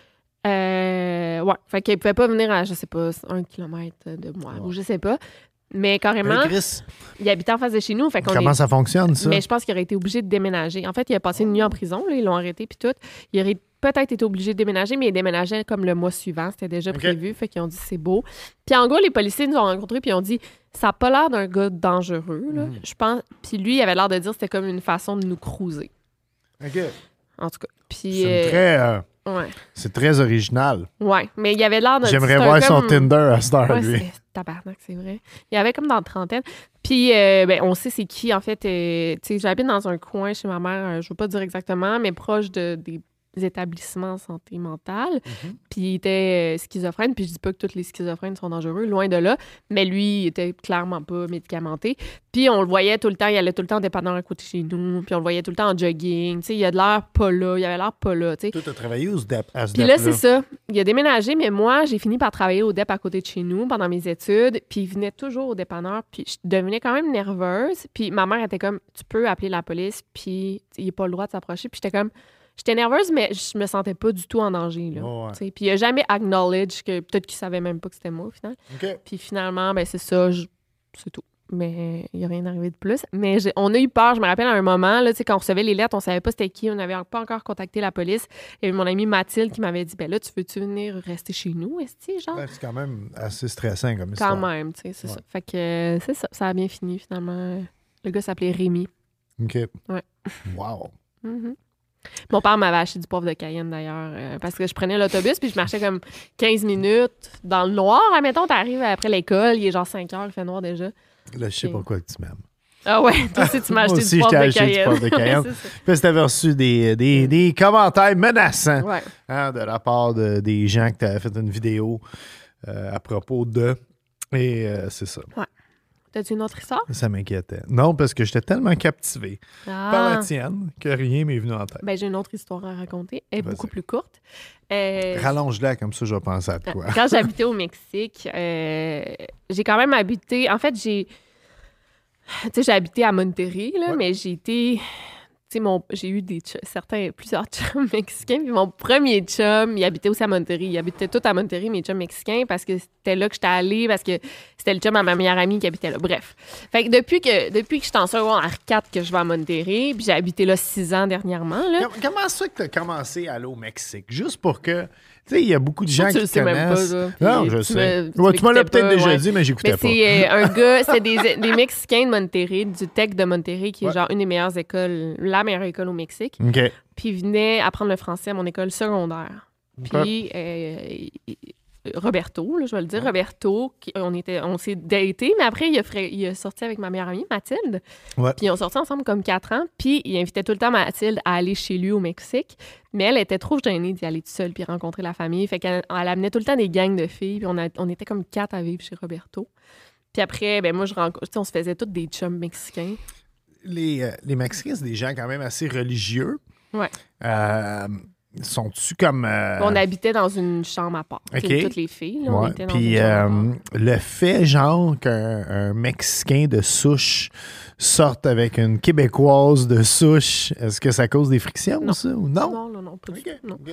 Euh, ouais. Fait qu'il pouvait pas venir à, je sais pas, un kilomètre de moi. Ouais. Ou je sais pas. Mais carrément, Hey, Chris, il habitait en face de chez nous. Fait qu'on comment est... ça fonctionne, ça? Mais je pense qu'il aurait été obligé de déménager. En fait, il a passé une nuit en prison. Là, ils l'ont arrêté puis tout. Il aurait peut-être été obligé de déménager, mais il déménageait comme le mois suivant. C'était déjà OK. prévu. Fait qu'ils ont dit c'est beau. Puis en gros, les policiers nous ont rencontrés puis ils ont dit ça n'a pas l'air d'un gars dangereux. Là. Mm. Je pense. Puis lui, il avait l'air de dire que c'était comme une façon de nous cruiser. OK. En tout cas. Puis. C'est euh, très, euh, Ouais. c'est très original. Ouais. Mais il avait l'air de. J'aimerais c'est un voir son comme- Tinder à cette heure, Ouais, lui. c'est tabarnak, c'est vrai. Il y avait comme dans la trentaine. Puis, euh, ben, on sait c'est qui, en fait. euh, tu sais, j'habite dans un coin chez ma mère, euh, je veux pas dire exactement, mais proche de, des établissements en santé mentale. Mhm. Puis, il était euh, schizophrène. Puis, je dis pas que tous les schizophrènes sont dangereux, loin de là. Mais lui, il était clairement pas médicamenté. Puis, on le voyait tout le temps. Il allait tout le temps en dépanneur à côté de chez nous. Puis, on le voyait tout le temps en jogging. Tu sais, il a de l'air pas là. Il avait l'air pas là, tu sais. Toi, t'as travaillé au S D E P, à ce Puis là, c'est ça. Il a déménagé, mais moi, j'ai fini par travailler au D E P à côté de chez nous pendant mes études. Puis il venait toujours au dépanneur. Puis je devenais quand même nerveuse. Puis ma mère était comme, tu peux appeler la police, puis il n'a pas le droit de s'approcher. Puis j'étais comme, j'étais nerveuse, mais je me sentais pas du tout en danger. Là, Oh, ouais. tu sais. Puis il a jamais acknowledge que peut-être qu'il savait même pas que c'était moi au final. OK. Puis finalement, ben c'est ça, je- c'est tout. Mais il n'y a rien arrivé de plus. Mais j'ai- on a eu peur. Je me rappelle à un moment, là, tu sais, quand on recevait les lettres, on savait pas c'était qui. On n'avait pas encore contacté la police. Il y avait mon amie Mathilde qui m'avait dit, ben là, tu veux-tu venir rester chez nous, est-ce genre? Ouais, c'est quand même assez stressant comme Quand histoire. même, tu sais, c'est Ouais. ça. Fait que euh, c'est ça. Ça a bien fini, finalement. Le gars s'appelait Rémi. OK. Ouais. Wow. Mhm. Mon père m'avait acheté du poivre de Cayenne, d'ailleurs, euh, parce que je prenais l'autobus puis je marchais comme quinze minutes dans le noir. Admettons, t'arrives après l'école, il est genre cinq heures, il fait noir déjà. Là, je sais Ok. pourquoi tu m'aimes. Ah ouais, toi aussi, tu m'as Moi acheté aussi, du je t'ai poivre de acheté du Cayenne. poivre de Cayenne. Ouais, c'est ça. Puis, t'avais reçu des, des, des commentaires menaçants Ouais. hein, de la part de, des gens que tu avais fait une vidéo euh, à propos de. Et euh, c'est ça. T'as-tu une autre histoire? Ça m'inquiétait. Non, parce que j'étais tellement captivé par Ah. la tienne que rien m'est venu en tête. Ben, j'ai une autre histoire à raconter. Elle est Vas-y. beaucoup plus courte. Euh, Rallonge-la, comme ça, je vais penser à toi. Quand j'habitais au Mexique, euh, j'ai quand même habité... En fait, j'ai... Tu sais, j'ai habité à Monterrey, là, Ouais. mais j'ai été... Tu sais, mon... j'ai eu des ch- certains, plusieurs chums mexicains. Puis mon premier chum, il habitait aussi à Monterrey. Il habitait tout à Monterrey, mes chums mexicains, parce que c'était là que j'étais allée, parce que c'était le chum à ma meilleure amie qui habitait là. Bref. Fait que depuis que, depuis que j'étais en secondaire quatre que je vais à Monterrey, puis j'ai habité là six ans dernièrement, là. Com- Comment ça que tu as commencé à aller au Mexique? Juste pour que. Tu sais, il y a beaucoup de gens Tu qui le te sais même pas, connaissent. là. Non, Puis je tu sais. me- tu Ouais, tu m'en as m'écoutais peut-être pas, déjà ouais. dit, mais j'écoutais Mais pas. c'est euh, un gars, c'est des, des Mexicains de Monterrey, du Tech de Monterrey, qui est Ouais. genre une des meilleures écoles, la meilleure école au Mexique. OK. Puis il venait apprendre le français à mon école secondaire. Puis euh, il- Roberto, là, je vais le dire, Roberto, qui- on, était, on s'est daté, mais après, il a, fra- il a sorti avec ma meilleure amie, Mathilde. Ouais. Puis ils ont sorti ensemble comme quatre ans. Puis il invitait tout le temps Mathilde à aller chez lui au Mexique. Mais elle était trop gênée d'y aller toute seule puis rencontrer la famille. Fait qu'elle elle amenait tout le temps des gangs de filles. Puis on, a- on était comme quatre à vivre chez Roberto. Puis après, ben moi, je rencontre, tu sais, on se faisait tous des chums mexicains. Les, euh, les Mexicains, c'est des gens quand même assez religieux. Ouais. Euh, sont-tu comme. euh, On habitait dans une chambre à part. Tu sais, OK. toutes les filles, là, on ouais, était dans puis une chambre à euh, le fait, genre, qu'un un Mexicain de souche sorte avec une Québécoise de souche, est-ce que ça cause des frictions, Non. ça, ou part. non? Non, non, non, pas du OK, tout, non. OK.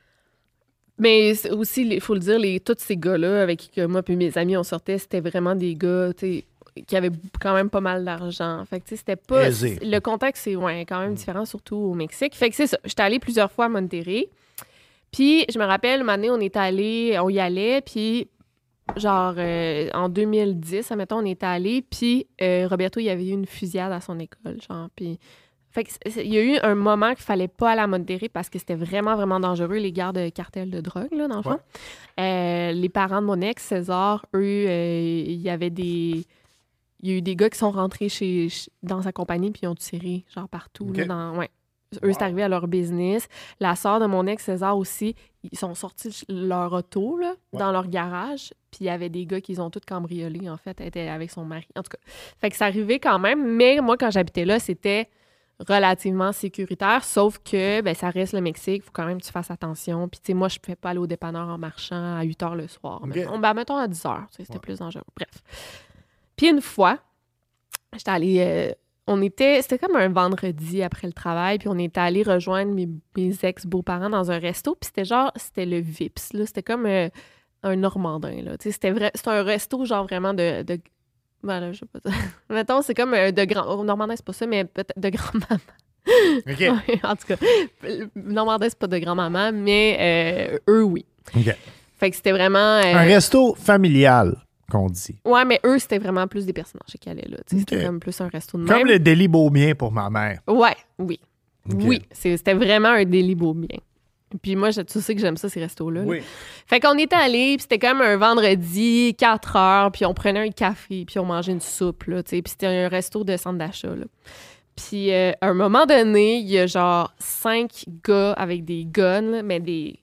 Mais c'est aussi, il faut le dire, les, tous ces gars-là avec qui que moi et mes amis on sortait, c'était vraiment des gars, tu sais, qui avaient quand même pas mal d'argent. Fait que, tu sais, c'était pas... Aisé. Le contexte, c'est ouais, quand même différent, surtout au Mexique. Fait que c'est ça. J'étais allée plusieurs fois à Monterrey. Puis, je me rappelle, une année, on est allé, on y allait, puis genre, euh, en deux mille dix, admettons, on était allé, puis euh, Roberto, il y avait eu une fusillade à son école, genre, puis... Fait que c'est- c'est- il y a eu un moment qu'il fallait pas aller à Monterrey parce que c'était vraiment, vraiment dangereux, les guerres de cartel de drogue, là, dans le fond. Euh, les parents de mon ex, César, eux, euh, il y avait des... Il y a eu des gars qui sont rentrés chez, ch- dans sa compagnie puis ils ont tiré, genre, partout, OK. là, dans... Ouais. Eux, wow. C'est arrivé à leur business. La sœur de mon ex, César aussi, ils sont sortis leur auto là, ouais. dans leur garage. Puis il y avait des gars qui les ont tous cambriolés, en fait. Elle était avec son mari. En tout cas, fait que ça arrivait quand même. Mais moi, quand j'habitais là, c'était relativement sécuritaire. Sauf que ben, ça reste le Mexique. Il faut quand même que tu fasses attention. Puis tu sais, moi, je ne pouvais pas aller au dépanneur en marchant à huit heures le soir. Okay. Mettons, ben, mettons à dix heures. C'était ouais. plus dangereux. Bref. Puis une fois, j'étais allée... Euh, On était, c'était comme un vendredi après le travail, puis on était allé rejoindre mes, mes ex-beaux-parents dans un resto, puis c'était genre, c'était le Vips, là, c'était comme euh, un Normandin, là, tu sais, c'était vrai, c'était un resto genre vraiment de, de ben là, je sais pas, mettons, c'est comme euh, de grand, oh, Normandin, c'est pas ça, mais peut-être de grand-maman. OK. Ouais, en tout cas, Normandin, c'est pas de grand-maman, mais euh, eux, oui. OK. Fait que c'était vraiment... Euh, un resto familial. Qu'on dit. Ouais, mais eux, c'était vraiment plus des personnages qui allaient là. Okay. C'était comme plus un resto de même. Comme le délit Beaubien pour ma mère. Ouais, oui. Okay. Oui, c'est, c'était vraiment un délit Beaubien. Puis moi, je, tu sais que j'aime ça, ces restos-là. Oui. Là. Fait qu'on était allés, puis c'était comme un vendredi, quatre heures, puis on prenait un café, puis on mangeait une soupe, là, tu sais. Puis c'était un resto de centre d'achat, là. Puis euh, à un moment donné, il y a genre cinq gars avec des guns, là, mais des...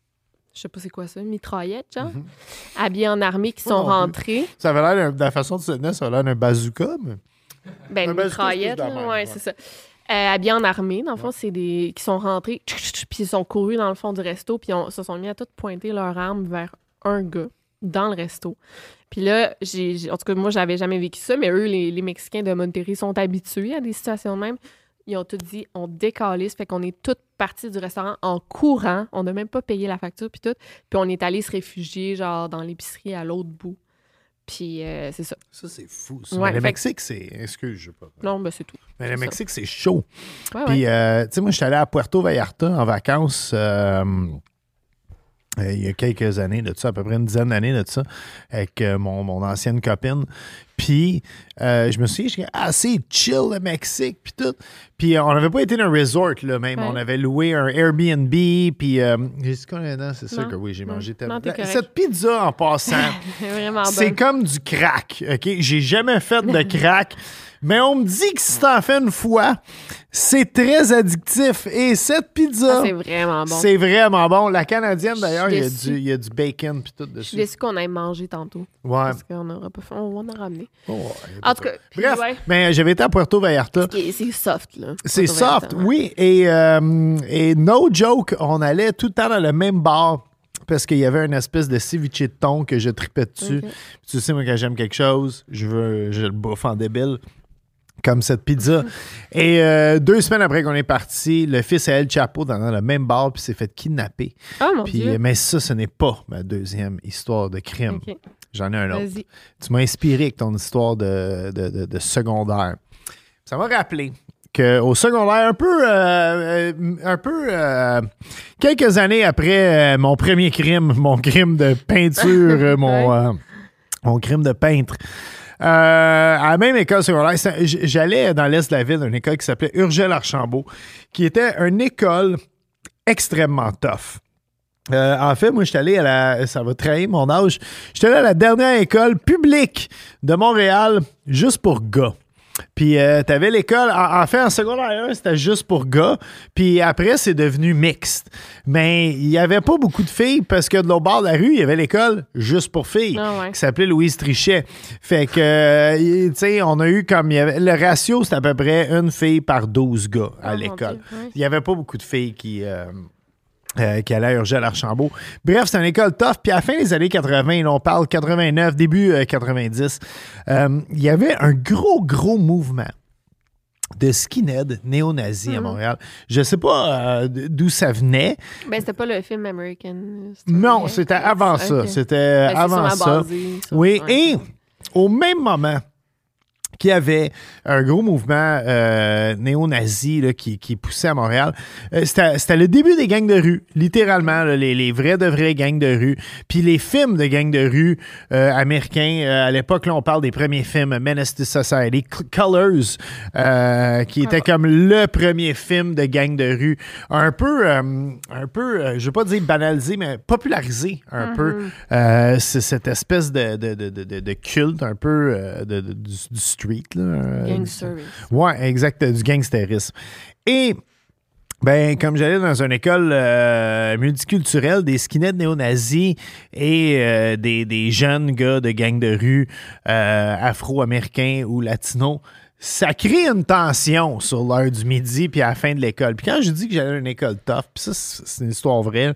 Je sais pas c'est quoi ça, une mitraillette, genre, mm-hmm. habillés en armée qui sont oh, rentrés. Ça avait l'air, de la façon de se tenir, ça avait l'air d'un bazooka, mais... Ben, une mitraillette, ouais, ouais, c'est ça. Euh, habillés en armée, dans le fond, ouais. c'est des... qui sont rentrés, puis ils sont courus dans le fond du resto, puis ils se sont mis à tout pointer leurs armes vers un gars dans le resto. Puis là, j'ai, j'ai... en tout cas, moi, j'avais jamais vécu ça, mais eux, les, les Mexicains de Monterrey sont habitués à des situations de même. Ils ont tout dit, on décalisse, fait qu'on est toutes parties du restaurant en courant. On n'a même pas payé la facture, puis tout. Puis on est allé se réfugier, genre, dans l'épicerie à l'autre bout. Puis euh, c'est ça. Ça, c'est fou. Ça. Ouais, le Mexique, que... c'est... Excuse, je sais pas. Non, ben c'est tout. Mais c'est le ça. Mexique, c'est chaud. Ouais, puis, ouais. euh, tu sais, moi, je suis allé à Puerto Vallarta en vacances... Euh... Euh, il y a quelques années de ça, à peu près une dizaine d'années de ça, avec euh, mon, mon ancienne copine. Puis, euh, je me suis dit, je suis assez chill le Mexique, puis tout. Puis, euh, on n'avait pas été dans un resort, là, même. Ouais. On avait loué un Airbnb, puis... Euh, j'ai dit quoi là-dedans? C'est sûr que oui, j'ai mangé tellement... Cette pizza, en passant, vraiment c'est comme du crack, OK? J'ai jamais fait de crack, mais on me dit que si t'en fais une fois, c'est très addictif. Et cette pizza... Ah, c'est vraiment bon. C'est vraiment bon. La canadienne, d'ailleurs, il y, a du, il y a du bacon puis tout dessus. Je suis déçue qu'on ait mangé tantôt. Ouais. Parce qu'on n'aura pas fait... On va en ramener. Oh, ouais, en tout cas... Puis, bref, ouais. ben, j'avais été à Puerto Vallarta. C'est, c'est soft, là. C'est soft, oui. Et, euh, et no joke, on allait tout le temps dans le même bar parce qu'il y avait une espèce de ceviche de thon que je tripais dessus. Okay. Tu sais, moi, quand j'aime quelque chose, je veux, je le bouffe en débile. Comme cette pizza. Et euh, deux semaines après qu'on est parti, le fils à El Chapo dans le même bar puis s'est fait kidnapper. Oh mon puis, Dieu. Mais ça, ce n'est pas ma deuxième histoire de crime. Okay. J'en ai un autre. Vas-y. Tu m'as inspiré avec ton histoire de, de, de, de secondaire. Ça m'a rappelé qu'au secondaire, un peu, euh, un peu euh, quelques années après euh, mon premier crime, mon crime de peinture, euh, mon, euh, mon crime de peintre, Euh, à la même école secondaire, j'allais dans l'est de la ville, une école qui s'appelait Urgel-Archambault, qui était une école extrêmement tough. Euh, en fait, moi, je suis allé à la... Ça va trahir mon âge. Je suis allé à la dernière école publique de Montréal, juste pour gars. Puis, euh, t'avais l'école... En, en fait, en secondaire un, c'était juste pour gars. Puis après, c'est devenu mixte. Mais il n'y avait pas beaucoup de filles parce que de l'autre bord de la rue, il y avait l'école juste pour filles oh ouais. qui s'appelait Louise Trichet. Fait que, euh, tu sais, on a eu comme... Il y avait, le ratio, c'était à peu près une fille par douze gars à oh, l'école. Il n'y avait pas beaucoup de filles qui... Euh, Euh, qui allait à Urgel-Archambault. Bref, c'est une école tough. Puis à la fin des années quatre-vingts, là, on parle quatre-vingt-neuf, début euh, quatre-vingt-dix, euh, il y avait un gros, gros mouvement de skinhead néo-nazi mm-hmm. à Montréal. Je sais pas euh, d'où ça venait. Ben, c'était pas le film American Story. Non, c'était avant okay. ça. C'était ben, avant ça. Basé, ça. Oui, ouais. Et au même moment qu'il y avait un gros mouvement euh, néo-nazi là, qui, qui poussait à Montréal. Euh, c'était, c'était le début des gangs de rue, littéralement, là, les, les vrais de vrais gangs de rue. Puis les films de gangs de rue euh, américains, euh, à l'époque, là, on parle des premiers films, Menace to Society, Colors, euh, qui était comme le premier film de gangs de rue. Un peu, euh, un peu, euh, je veux pas dire banalisé, mais popularisé un mm-hmm. peu. Euh, c'est cette espèce de, de, de, de, de culte un peu euh, de, de, du, du street. Là, Gangsterisme. Oui, exact, du gangsterisme. Et Ben, comme j'allais dans une école euh, multiculturelle, des skinheads néo-nazis et euh, des, des jeunes gars de gangs de rue euh, afro-américains ou latinos, ça crée une tension sur l'heure du midi puis à la fin de l'école. Puis quand je dis que j'allais à une école tough, puis ça, c'est une histoire vraie,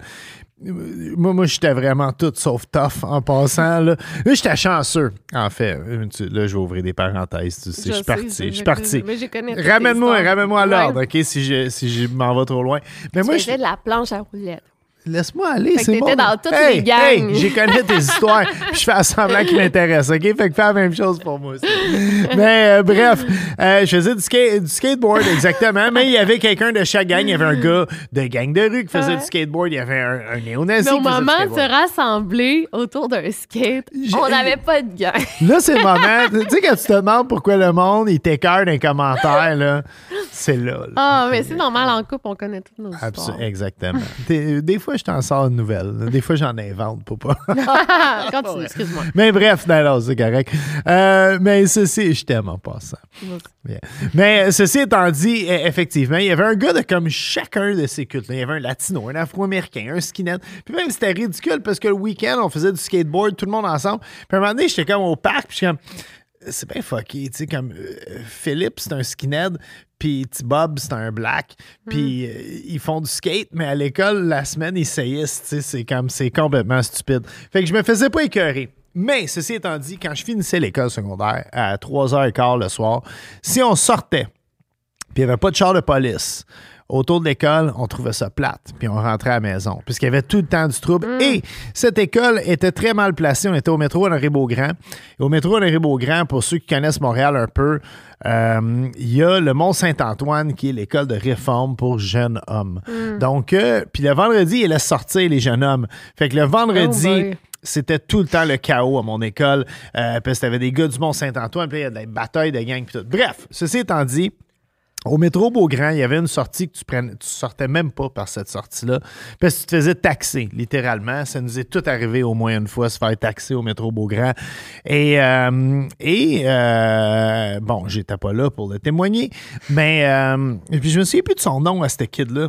Moi, moi j'étais vraiment tout sauf tough en passant. Là, là j'étais chanceux, en fait. Là, je vais ouvrir des parenthèses. Tu sais, je suis parti. Je suis parti. Ramène-moi, ramène-moi à l'ordre, ouais. OK, si je, si je m'en vais trop loin. Mais tu moi, faisais je... de la planche à roulettes. Laisse-moi aller, fait c'est bon. T'étais dans toutes hey, les gangs. Hey, j'ai connais tes histoires, puis je fais semblant qu'ils m'intéressent, OK? Fait que fais la même chose pour moi aussi. Mais euh, bref, euh, je faisais du, skate, du skateboard, exactement, mais il y avait quelqu'un de chaque gang. Il y avait un gars de gang de rue qui faisait ouais. du skateboard. Il y avait un, un néo-nazi mais qui faisait du skateboard. au moment de se rassembler autour d'un skate, j'ai... on n'avait pas de gang. Là, c'est le moment. Tu sais, quand tu te demandes pourquoi le monde, il t'écœure dans les commentaires, là, c'est là. là. Ah, mais c'est normal, en couple, on connaît toutes nos Absol- histoires. Exactement. Des, des fois, je t'en sors une nouvelle. Des fois, j'en invente pour pas. Continue, excuse-moi. Mais bref, non, non, c'est correct. Euh, mais ceci, je t'aime en passant. Bien. Mais ceci étant dit, effectivement, il y avait un gars de comme chacun de ces cultes. Il y avait un latino, un afro-américain, un skinhead. Puis même, c'était ridicule parce que le week-end, on faisait du skateboard, tout le monde ensemble. Puis à un moment donné, j'étais comme au parc, puis je suis comme... C'est bien fucké, tu sais, comme euh, Philippe, c'est un skinhead, puis Bob, c'est un black, puis mm. euh, ils font du skate, mais à l'école, la semaine, ils saillissent, tu sais, c'est comme, c'est complètement stupide. Fait que je me faisais pas écœurer. Mais, ceci étant dit, quand je finissais l'école secondaire, à trois heures quinze le soir, si on sortait, puis il n'y avait pas de char de police, autour de l'école, on trouvait ça plate, puis on rentrait à la maison, puisqu'il y avait tout le temps du trouble. Mm. Et cette école était très mal placée. On était au métro Honoré-Beaugrand. Et au métro Honoré-Beaugrand, pour ceux qui connaissent Montréal un peu, euh, il y a le Mont-Saint-Antoine, qui est l'école de réforme pour jeunes hommes. Mm. Donc, euh, puis le vendredi, il laisse sortir les jeunes hommes. Fait que le vendredi... Oh c'était tout le temps le chaos à mon école, euh, parce que t'avais des gars du Mont-Saint-Antoine, puis il y a des batailles de gangs, puis tout. Bref, ceci étant dit... Au métro Beaugrand, il y avait une sortie que tu prenais, tu sortais même pas par cette sortie-là, parce que tu te faisais taxer, littéralement. Ça nous est tout arrivé au moins une fois, se faire taxer au métro Beaugrand. Et, euh, et euh, bon, j'étais pas là pour le témoigner, mais euh, et puis je me souviens plus de son nom à ce kid-là.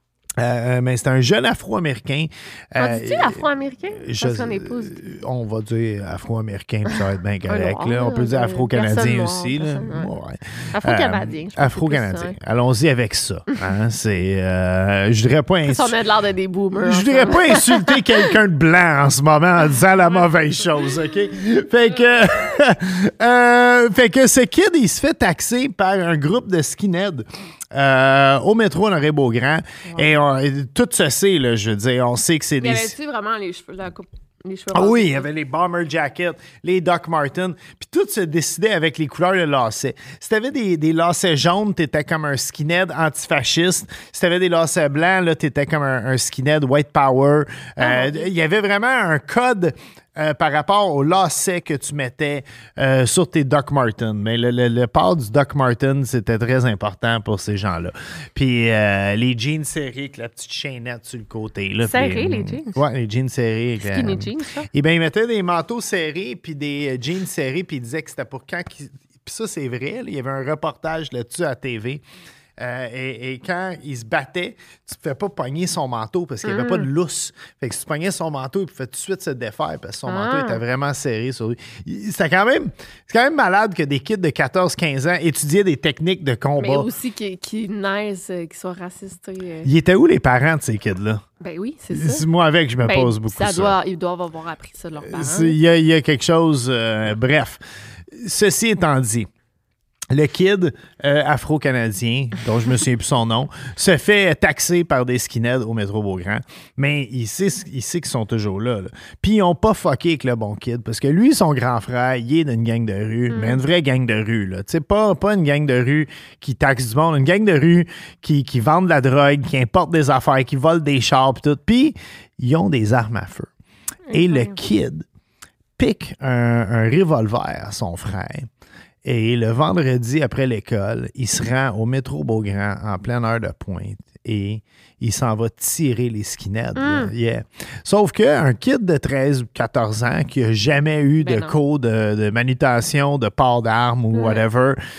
Euh, mais c'est un jeune afro-américain. On euh, dit-tu afro-américain? Je, Parce qu'on épouse. On va dire afro-américain, puis ça va être bien correct. Là. On peut dire afro-canadien aussi. Là. Ouais. Afro-canadien. Euh, afro-canadien. Ça, ouais. Allons-y avec ça. Hein? C'est, euh, je dirais pas insulter. On a de l'air de des boomers. Je dirais pas insulter quelqu'un de blanc en ce moment en disant la mauvaise chose, OK? Fait que, euh, fait que ce kid, il se fait taxer par un groupe de skinheads. Euh, au métro Honoré-Beaugrand. Ouais. Et, on, et tout se sait, là, je veux dire. On sait que c'est des... Y avait-tu vraiment les cheveux, la coupe, les cheveux ah oui, il y avait les bomber jackets, les Doc Martens. Puis tout se décidait avec les couleurs de lacets. Si t'avais des, des lacets jaunes, t'étais comme un skinhead antifasciste. Si t'avais des lacets blancs, là, t'étais comme un, un skinhead white power. Il euh, okay. y avait vraiment un code... Euh, par rapport au lacet que tu mettais euh, sur tes Doc Martens. Mais le, le, le port du Doc Martens, c'était très important pour ces gens-là. Puis euh, les jeans serrés avec la petite chaînette sur le côté. Là, serrés, les jeans? Oui, les jeans serrés. Skinny euh, jeans, ça? Eh bien, ils mettaient des manteaux serrés puis des jeans serrés puis ils disaient que c'était pour quand... Puis ça, c'est vrai. Là, il y avait un reportage là-dessus à T V. Euh, et, et quand il se battait, tu ne pouvais pas pogner son manteau parce qu'il n'y avait mm. pas de lousse. Fait que si tu pognais son manteau, il pouvait tout de suite se défaire parce que son ah. manteau était vraiment serré sur lui. C'était quand même, c'est quand même malade que des kids de quatorze quinze ans étudiaient des techniques de combat. Mais aussi qu'ils qui naissent, euh, qu'ils soient racistes. Euh... Ils étaient où les parents de ces kids-là? Ben oui, c'est ça. C'est moi avec, je me ben, pose beaucoup ça. ça. Doit, ils doivent avoir appris ça de leurs parents. Il y, y a quelque chose... Euh, bref. Ceci étant dit, le kid euh, afro-canadien, dont je me souviens plus son nom, se fait taxer par des skinheads au métro Beaugrand, mais il sait, il sait qu'ils sont toujours là. là. Puis ils n'ont pas fucké avec le bon kid, parce que lui, son grand frère, il est d'une gang de rue, mm. mais une vraie gang de rue. Tu sais, pas, pas une gang de rue qui taxe du monde, une gang de rue qui, qui vend de la drogue, qui importe des affaires, qui vole des chars, puis tout. Puis ils ont des armes à feu. Et mm. le kid pique un, un revolver à son frère. Et le vendredi après l'école, il se rend au métro Beaugrand en pleine heure de pointe et il s'en va tirer les skinheads. Mm. Yeah. Sauf qu'un kid de treize ou quatorze ans qui n'a jamais eu ben de non. cours de, de manutention, de port d'armes ou mm. whatever,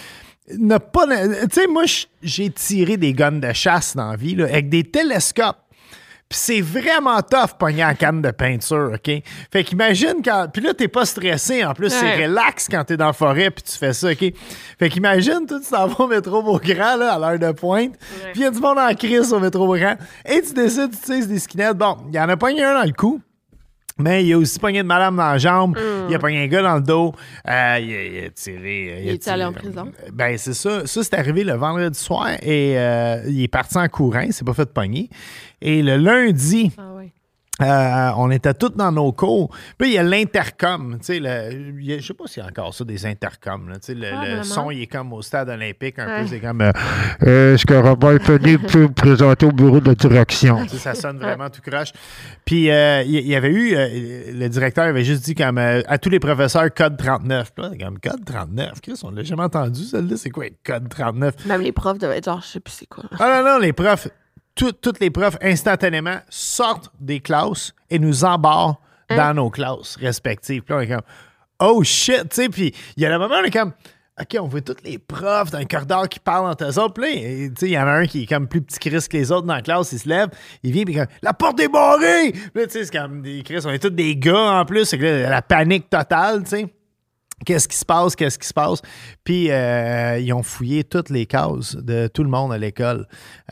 n'a pas... Tu sais, moi, j'ai tiré des guns de chasse dans la vie, là, avec des télescopes. Puis c'est vraiment tough pogner en canne de peinture, OK? Fait qu'imagine quand... Puis là, t'es pas stressé. En plus, ouais. c'est relax quand t'es dans la forêt puis tu fais ça, OK? Fait qu'imagine, toi, tu t'en vas au métro Beaugrand, là, à l'heure de pointe. Ouais. Puis il y a du monde en crise au métro Beaugrand. Et tu décides, tu sais, c'est des skinettes. Bon, il y en a pogné un dans le cou. Mais il a aussi pogné de madame dans la jambe. Mm. Il a pogné un gars dans le dos. Euh, il, a, il a tiré... Il, il est allé en prison? Ben, c'est ça. Ça, c'est arrivé le vendredi soir et euh, il est parti en courant. Il s'est pas fait pogner. Et le lundi... Ah oui. Euh, on était tous dans nos cours. Puis il y a l'intercom. Tu sais, le, il y a, je sais pas s'il y a encore ça, des intercoms. Là, tu sais, le, ah, le son, il est comme au stade olympique un ouais. peu. C'est comme... Euh, Est-ce que Robert Penny peut présenter au bureau de direction? Tu sais, ça sonne vraiment tout croche. Puis euh, il y avait eu... Euh, le directeur avait juste dit comme euh, à tous les professeurs, code trente-neuf. Puis là, comme code trente-neuf. Chris, on l'a jamais entendu, celle-là. C'est quoi, code trente-neuf? Même les profs devaient être genre, je sais plus c'est quoi. Ah non, non, les profs... Tout, toutes les profs, instantanément, sortent des classes et nous embarrent hein? dans nos classes respectives. Puis là, on est comme, oh shit, tu sais. Puis il y a le moment où on est comme, OK, on voit tous les profs dans le corridor qui parlent entre eux autres. Puis là, tu sais, il y en a un qui est comme plus petit Chris que les autres dans la classe. Il se lève, il vient, puis comme, la porte est barrée! Puis là, tu sais, c'est comme des Chris, on est tous des gars en plus. C'est que là, la panique totale, tu sais. Qu'est-ce qui se passe? Qu'est-ce qui se passe? Puis, euh, ils ont fouillé toutes les cases de tout le monde à l'école.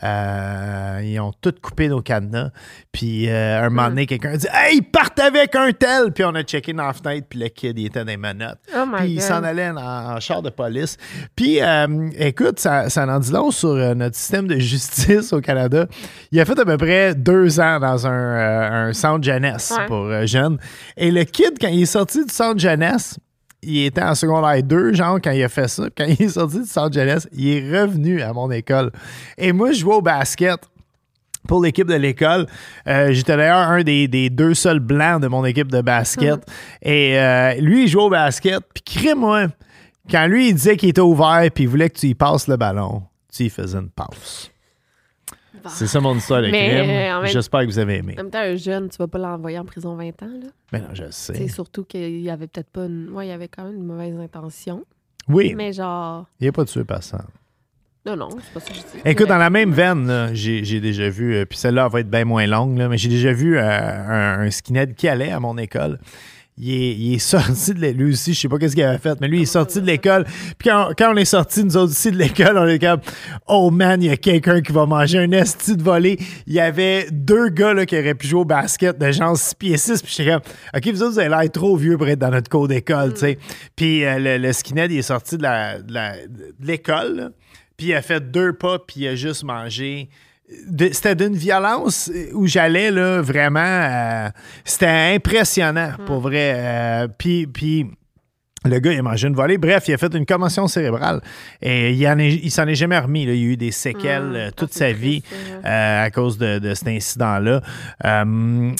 Euh, ils ont tout coupé nos cadenas. Puis, euh, un moment donné, quelqu'un a dit « Hey, ils partent avec un tel! » Puis, on a checké dans la fenêtre, puis le kid, il était dans les menottes. Oh puis, il s'en allait en, en char de police. Puis, euh, écoute, ça, ça en dit long sur euh, notre système de justice au Canada. Il a fait à peu près deux ans dans un, euh, un centre jeunesse ouais. pour euh, jeunes. Et le kid, quand il est sorti du centre jeunesse, il était en secondaire deux, genre, quand il a fait ça. Quand il est sorti du centre jeunesse, il est revenu à mon école. Et moi, je jouais au basket pour l'équipe de l'école. Euh, j'étais d'ailleurs un des, des deux seuls blancs de mon équipe de basket. Mmh. Et euh, lui, il jouait au basket. Puis, crée-moi, quand lui, il disait qu'il était ouvert puis il voulait que tu y passes le ballon, tu y faisais une passe. Bon. C'est ça mon histoire de mais, crime. Euh, J'espère que vous avez aimé. En même temps, un jeune, tu vas pas l'envoyer en prison vingt ans, là. Mais non, je sais. C'est surtout qu'il y avait peut-être pas une... Ouais, il y avait quand même une mauvaise intention. Oui. Mais genre... Il n'est pas tué passant. Non, non, c'est pas ça que je dis. Écoute, dans la même veine, là, j'ai, j'ai déjà vu, euh, puis celle-là va être bien moins longue, là, mais j'ai déjà vu euh, un, un skinhead qui allait à mon école. Il est, il est sorti de l'école. Lui aussi, je sais pas qu'est-ce qu'il avait fait, mais lui, il est sorti de l'école. Puis quand, quand on est sorti, nous autres aussi, de l'école, on est comme « Oh man, il y a quelqu'un qui va manger un esti de volée. » Il y avait deux gars là, qui auraient pu jouer au basket de genre six pieds six. Puis j'étais comme « OK, vous autres, vous avez l'air trop vieux pour être dans notre cours d'école. » tu sais. Puis euh, le, le skinhead, il est sorti de, la, de, la, de l'école. Là. Puis il a fait deux pas, puis il a juste mangé... De, c'était d'une violence où j'allais, là, vraiment... Euh, c'était impressionnant, mm. pour vrai. Euh, puis, puis le gars, il a mangé une volée. Bref, il a fait une commotion cérébrale. Et il, en est, il s'en est jamais remis. Là. Il a eu des séquelles mm. euh, toute sa vie euh, à cause de, de cet incident-là. Euh,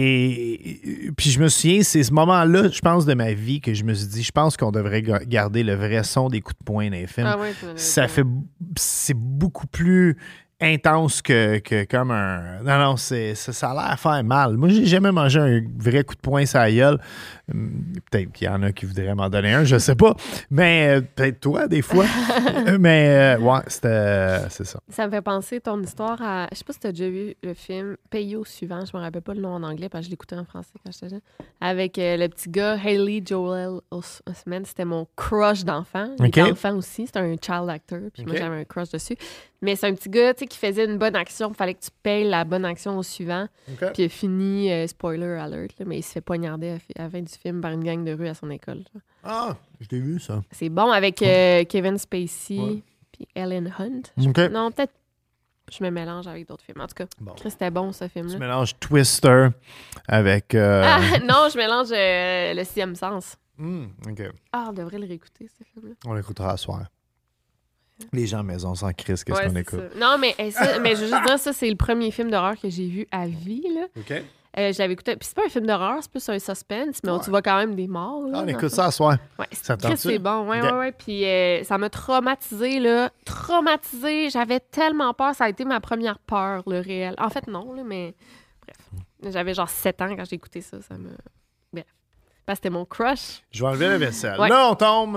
et puis je me souviens, c'est ce moment-là, je pense, de ma vie que je me suis dit, je pense qu'on devrait garder le vrai son des coups de poing dans les films. Ah ouais, ça fait... C'est beaucoup plus... intense que, que comme un... Non, non, c'est, ça, ça a l'air à faire mal. Moi, j'ai jamais mangé un vrai coup de poing sur la gueule. Peut-être qu'il y en a qui voudraient m'en donner un, je sais pas. Mais euh, peut-être toi, des fois. Mais euh, ouais, c'était, euh, c'est ça. Ça me fait penser ton histoire à... Je sais pas si tu as déjà vu le film « Pays au suivant ». Je me rappelle pas le nom en anglais parce que je l'écoutais en français quand j'étais jeune. Avec euh, le petit gars Haley Joel Osment. C'était mon crush d'enfant. Il okay. était enfant aussi. C'était un child actor. Puis okay. moi, j'avais un crush dessus. Mais c'est un petit gars, tu sais, qui faisait une bonne action. Il fallait que tu payes la bonne action au suivant. Okay. Puis il a fini, euh, spoiler alert, là, mais il se fait poignarder à la fin du film par une gang de rue à son école. Là. Ah, je t'ai vu, ça. C'est bon, avec euh, Kevin Spacey ouais. puis Ellen Hunt. Okay. Non, peut-être je me mélange avec d'autres films. En tout cas, bon. C'était bon, ce film-là. Tu mélanges Twister avec... Euh... Ah, non, je mélange euh, Le Sixième Sens. Mm, OK. Ah, on devrait le réécouter, ce film-là. On l'écoutera à soir. Les gens à maison sans crise, qu'est-ce ouais, qu'on écoute? Ça. Non, mais, ça, mais je veux juste dire, ça, c'est le premier film d'horreur que j'ai vu à vie. Là. OK. Euh, je l'avais écouté. Puis c'est pas un film d'horreur, c'est plus un suspense, mais ouais. tu vois quand même des morts. Là, ah, on écoute ça à soir. Ouais, ça c'est, c'est bon. Ouais, okay. ouais, ouais. Puis euh, ça m'a traumatisé, là. Traumatisé. J'avais tellement peur. Ça a été ma première peur, le réel. En fait, non, là, mais bref. J'avais genre sept ans quand j'ai écouté ça. Ça me... Bref. Parce que c'était mon crush. Je vais enlever la vaisselle. Ouais. Là, on tombe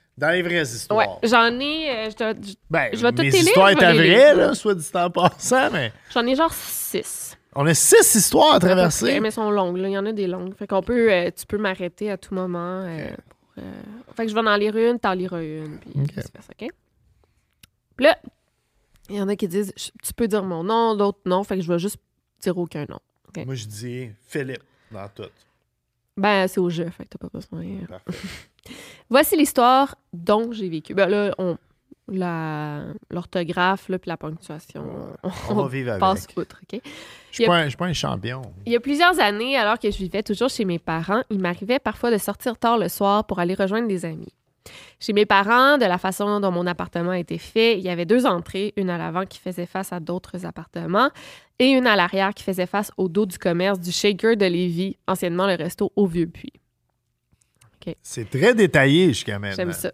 Dans les vraies histoires. Ouais, j'en ai... euh, je, dois- je- Ben, je vais toutes mes les lire, histoires je vais étaient les vraies, lire. là, soit dit en passant, mais J'en ai genre six. on a six histoires à À peu traverser. près, mais elles sont longues, là. Il y en a des longues. Fait qu'on peut... euh, tu peux m'arrêter à tout moment. euh, pour, euh, Fait que je vais en lire une, t'en liras une, puis Ok. vice-versa, OK? Puis là, il y en a qui disent, je- tu peux dire mon nom, d'autres non, fait que je vais juste dire aucun nom. OK. Moi, je dis Philippe dans tout. Ben, c'est au jeu, fait que t'as pas besoin. euh. Parfait. Voici l'histoire dont j'ai vécu. Ben là, on... la... l'orthographe, là, puis la ponctuation, on, On va vivre avec. passe outre, OK? Je suis pas, un- je suis pas un champion. Il y a plusieurs années, alors que je vivais toujours chez mes parents, il m'arrivait parfois de sortir tard le soir pour aller rejoindre des amis. Chez mes parents, de la façon dont mon appartement a été fait, il y avait deux entrées, une à l'avant qui faisait face à d'autres appartements et une à l'arrière qui faisait face au dos du commerce du Shaker de Lévis, anciennement le resto au Vieux-Puy. C'est très détaillé jusqu'à maintenant. J'aime ça.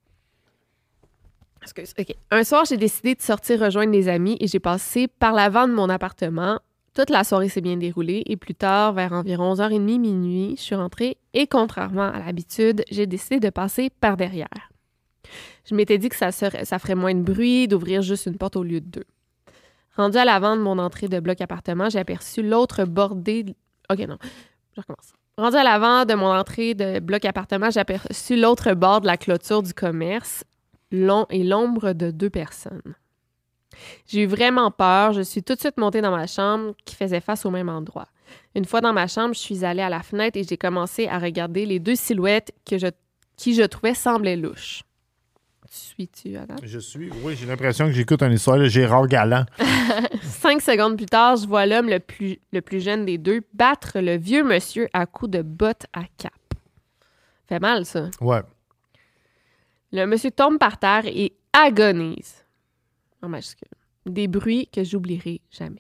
Excuse. OK. Un soir, j'ai décidé de sortir rejoindre des amis et j'ai passé par l'avant de mon appartement. Toute la soirée s'est bien déroulée et plus tard, vers environ onze heures trente, minuit, je suis rentrée et contrairement à l'habitude, j'ai décidé de passer par derrière. Je m'étais dit que ça, serait, ça ferait moins de bruit d'ouvrir juste une porte au lieu de deux. Rendue à l'avant de mon entrée de bloc appartement, j'ai aperçu l'autre bordée... de- OK, non. Je recommence. Rendue à l'avant de mon entrée de bloc appartement, j'ai aperçu l'autre bord de la clôture du commerce long et l'ombre de deux personnes. J'ai eu vraiment peur. Je suis tout de suite montée dans ma chambre qui faisait face au même endroit. Une fois dans ma chambre, je suis allée à la fenêtre et j'ai commencé à regarder les deux silhouettes que je, qui, je trouvais, semblaient louches. Suis-tu, Adam? Je suis. Oui, j'ai l'impression que j'écoute une histoire de Gérard Galland. Cinq secondes plus tard, je vois l'homme le plus, le plus jeune des deux battre le vieux monsieur à coups de bottes à cap. Fait mal, ça. Ouais. Le monsieur tombe par terre et agonise. En majuscule. Des bruits que j'oublierai jamais.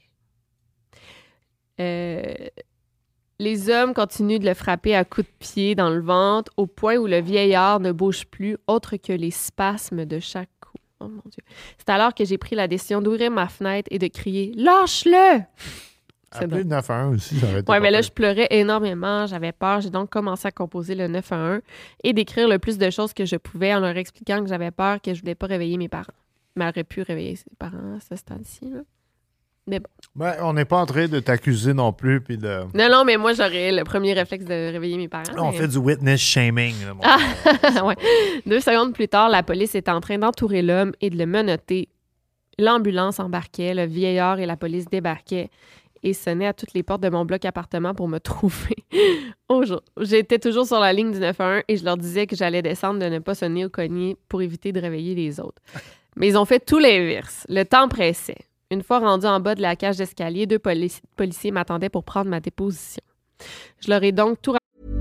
Euh, les hommes continuent de le frapper à coups de pied dans le ventre au point où le vieillard ne bouge plus autre que les spasmes de chaque coup. Oh mon Dieu. C'est alors que j'ai pris la décision d'ouvrir ma fenêtre et de crier « Lâche-le! » C'est Appelez bon. le neuf un un aussi, ça aurait été Ouais, mais là, parfait. je pleurais énormément, j'avais peur. J'ai donc commencé à composer le neuf un un et d'écrire le plus de choses que je pouvais en leur expliquant que j'avais peur, que je voulais pas réveiller mes parents. Mais aurait pu réveiller ses parents à ce stade-ci, là. Mais bon. Ben, on n'est pas en train de t'accuser non plus. Puis de... Non, non, mais moi, j'aurais le premier réflexe de réveiller mes parents. Là, on mais- fait du witness shaming. Là, mon Ah! gars. Ouais. Deux secondes plus tard, la police était en train d'entourer l'homme et de le menotter. L'ambulance embarquait, le vieillard et la police débarquaient et sonnaient à toutes les portes de mon bloc appartement pour me trouver. Au jour- J'étais toujours sur la ligne du neuf un un et je leur disais que j'allais descendre de ne pas sonner au cogner pour éviter de réveiller les autres. Mais ils ont fait tout l'inverse. Le temps pressait. Une fois rendu en bas de la cage d'escalier, deux polici- policiers m'attendaient pour prendre ma déposition. Je leur ai donc tout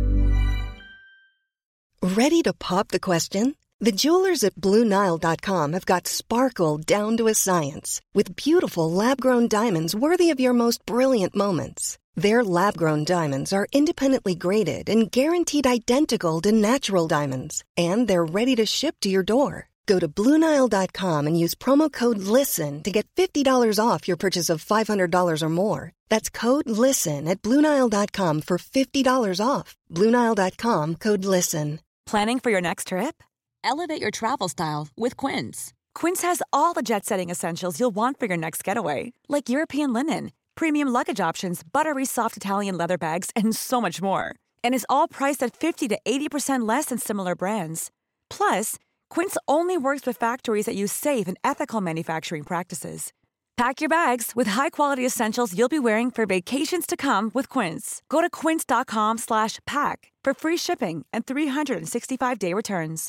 Ready to pop the question? The jewelers at Blue Nile dot com have got sparkle down to a science with beautiful lab-grown diamonds worthy of your most brilliant moments. Their lab-grown diamonds are independently graded and guaranteed identical to natural diamonds, and they're ready to ship to your door. Go to Blue Nile dot com and use promo code LISTEN to get fifty dollars off your purchase of five hundred dollars or more. That's code LISTEN at Blue Nile dot com for fifty dollars off. Blue Nile dot com, code LISTEN. Planning for your next trip? Elevate your travel style with Quince. Quince has all the jet-setting essentials you'll want for your next getaway, like European linen, premium luggage options, buttery soft Italian leather bags, and so much more. And is all priced at fifty to eighty percent less than similar brands. Plus, Quince only works with factories that use safe and ethical manufacturing practices. Pack your bags with high-quality essentials you'll be wearing for vacations to come with Quince. Go to quince dot com slash pack for free shipping and three sixty-five day returns.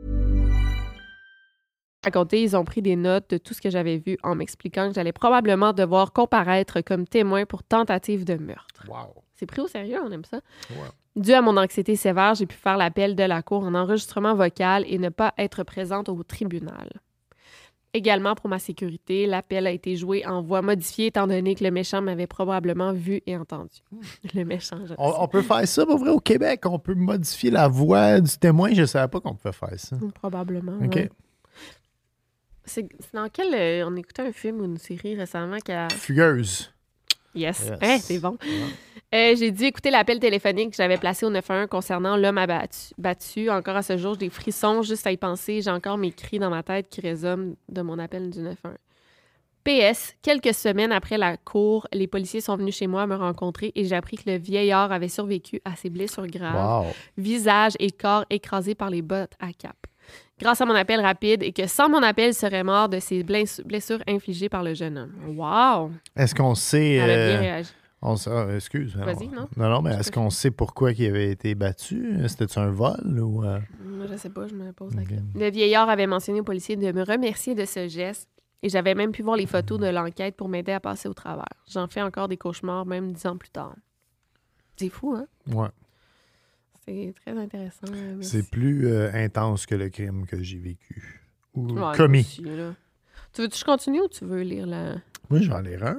raconté, ils ont pris des notes de tout ce que j'avais vu en m'expliquant que j'allais probablement devoir comparaître comme témoin pour tentative de meurtre. Wow. C'est pris au sérieux, on aime ça. Ouais. Dû à mon anxiété sévère, j'ai pu faire l'appel de la cour en enregistrement vocal et ne pas être présente au tribunal. Également, pour ma sécurité, l'appel a été joué en voix modifiée étant donné que le méchant m'avait probablement vu et entendu. Le méchant, je On, on peut faire ça, pour vrai, au Québec. On peut modifier la voix du témoin. Je ne savais pas qu'on pouvait faire ça. Probablement, OK. ouais. C'est c'est dans quel... euh, on écoutait un film ou une série récemment qui a... Fugueuse. Yes. Yes. Hein, c'est bon. Euh, j'ai dû écouter l'appel téléphonique que j'avais placé au neuf un un concernant l'homme abattu. Battu. Encore à ce jour, j'ai des frissons juste à y penser. J'ai encore mes cris dans ma tête qui résonnent de mon appel du neuf un un. P S. Quelques semaines après la cour, les policiers sont venus chez moi me rencontrer et j'ai appris que le vieillard avait survécu à ses blessures graves, Wow. visage et corps écrasés par les bottes à cap. Grâce à mon appel rapide et que sans mon appel, il serait mort de ses blessures infligées par le jeune homme. Wow! Est-ce qu'on sait... Elle a bien euh, réagi. on sait ah, excuse. Vas-y, on- non? Non, non, mais Je est-ce peux- qu'on sait pourquoi il avait été battu? C'était-tu un vol ou... euh? Moi, je sais pas, je me pose la Ok. question. Le vieillard avait mentionné aux policiers de me remercier de ce geste et j'avais même pu voir les photos de l'enquête pour m'aider à passer au travers. J'en fais encore des cauchemars, même dix ans plus tard. C'est fou, hein? Ouais. C'est très intéressant. euh, merci. C'est plus euh, intense que le crime que j'ai vécu. Ou Ouais, commis. aussi, là. Tu veux que je continue ou tu veux lire la... Moi, j'en ai un.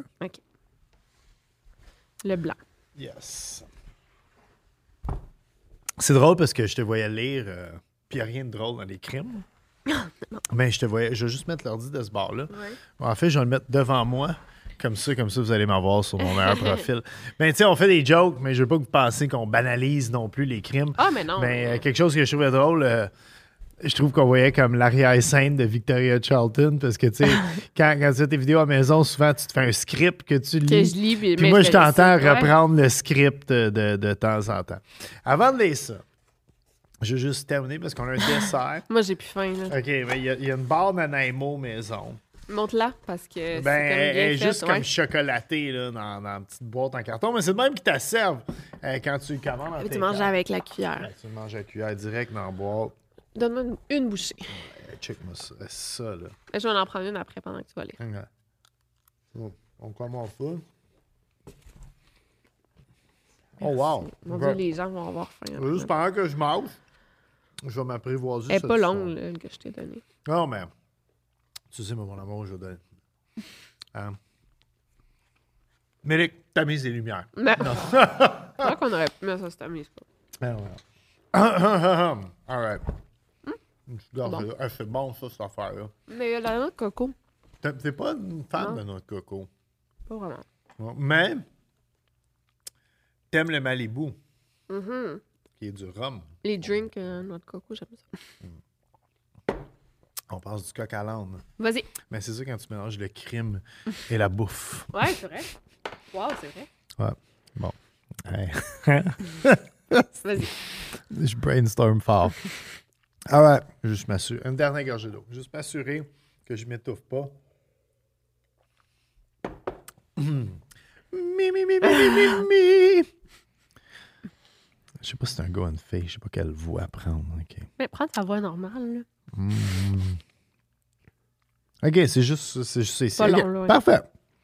le blanc? Yes. C'est drôle parce que je te voyais lire, euh, puis il n'y a rien de drôle dans les crimes. Mais je te voyais, je vais juste mettre l'ordi de ce bord-là. Ouais. En fait, je vais le mettre devant moi. Comme ça, comme ça, vous allez m'avoir sur mon meilleur profil. Mais tu sais, on fait des jokes, mais je veux pas que vous pensiez qu'on banalise non plus les crimes. Ah, mais non. Mais euh, quelque chose que je trouvais drôle, euh, je trouve qu'on voyait comme l'arrière-scène de Victoria Charlton, parce que, tu sais, quand, quand tu fais tes vidéos à la maison, souvent, tu te fais un script que tu lis. Que je lis, puis, Puis mais moi, je fais t'entends le- ouais. reprendre le script de, de temps en temps. Avant de lire ça, je vais juste terminer parce qu'on a un dessert. Moi, j'ai plus faim, là. OK, mais il y, a- il y a une barre Nanaimo maison. Montre-la, parce que c'est Ben, comme elle bien est fait, juste ouais. comme chocolatée là, dans, dans une petite boîte en carton. Mais c'est le même qui t'asservent euh, quand tu le commandes. dans Tu tes manges cartes. avec la cuillère. Ben, tu le manges à la cuillère direct dans la boîte. Donne-moi une, une bouchée. Hey, check-moi ça, ça, là. Je vais en prendre une après pendant que tu vas lire. Regarde. Bon, on commence ça. Oh, wow. Mon Ok. Dieu, les gens vont avoir faim. après. Juste pendant que je mange, je vais m'apprivoiser. Elle est cette pas histoire. longue, là, que je t'ai donnée. Non, mais tu sais, moi, mon amour, je vais donner. Hein? Méric, tamise les lumières. Mais... Je crois qu'on aurait pu mettre ça, c'est amusant. Ah, ouais. All right. Je suis Bon. gorgé. Ah, c'est bon, ça, cette affaire-là. Mais il y a la noix de coco. T'es- T'es pas une fan Non. de notre coco. Pas vraiment. Ouais. Mais, t'aimes le Malibu, Mhm. qui est du rhum. Les drinks, euh, noix de coco, j'aime ça. On passe du coq à l'âne. Vas-y. Mais c'est ça quand tu mélanges le crime et la bouffe. Ouais, c'est vrai. Wow, c'est vrai. Ouais. Bon. Hey. Vas-y. Je brainstorm fort. Ah ouais, juste m'assurer. Une dernière gorgée d'eau. Juste m'assurer que je m'étouffe pas. Mm. Mi, mi, mi, mi, mi, mi, mi. Je sais pas si c'est un gars ou une fille. Je sais pas quelle voix prendre. OK. Mais prends ta voix normale, là. Mm. OK, c'est juste... C'est juste ici. Pas OK, long, là, ouais. Parfait.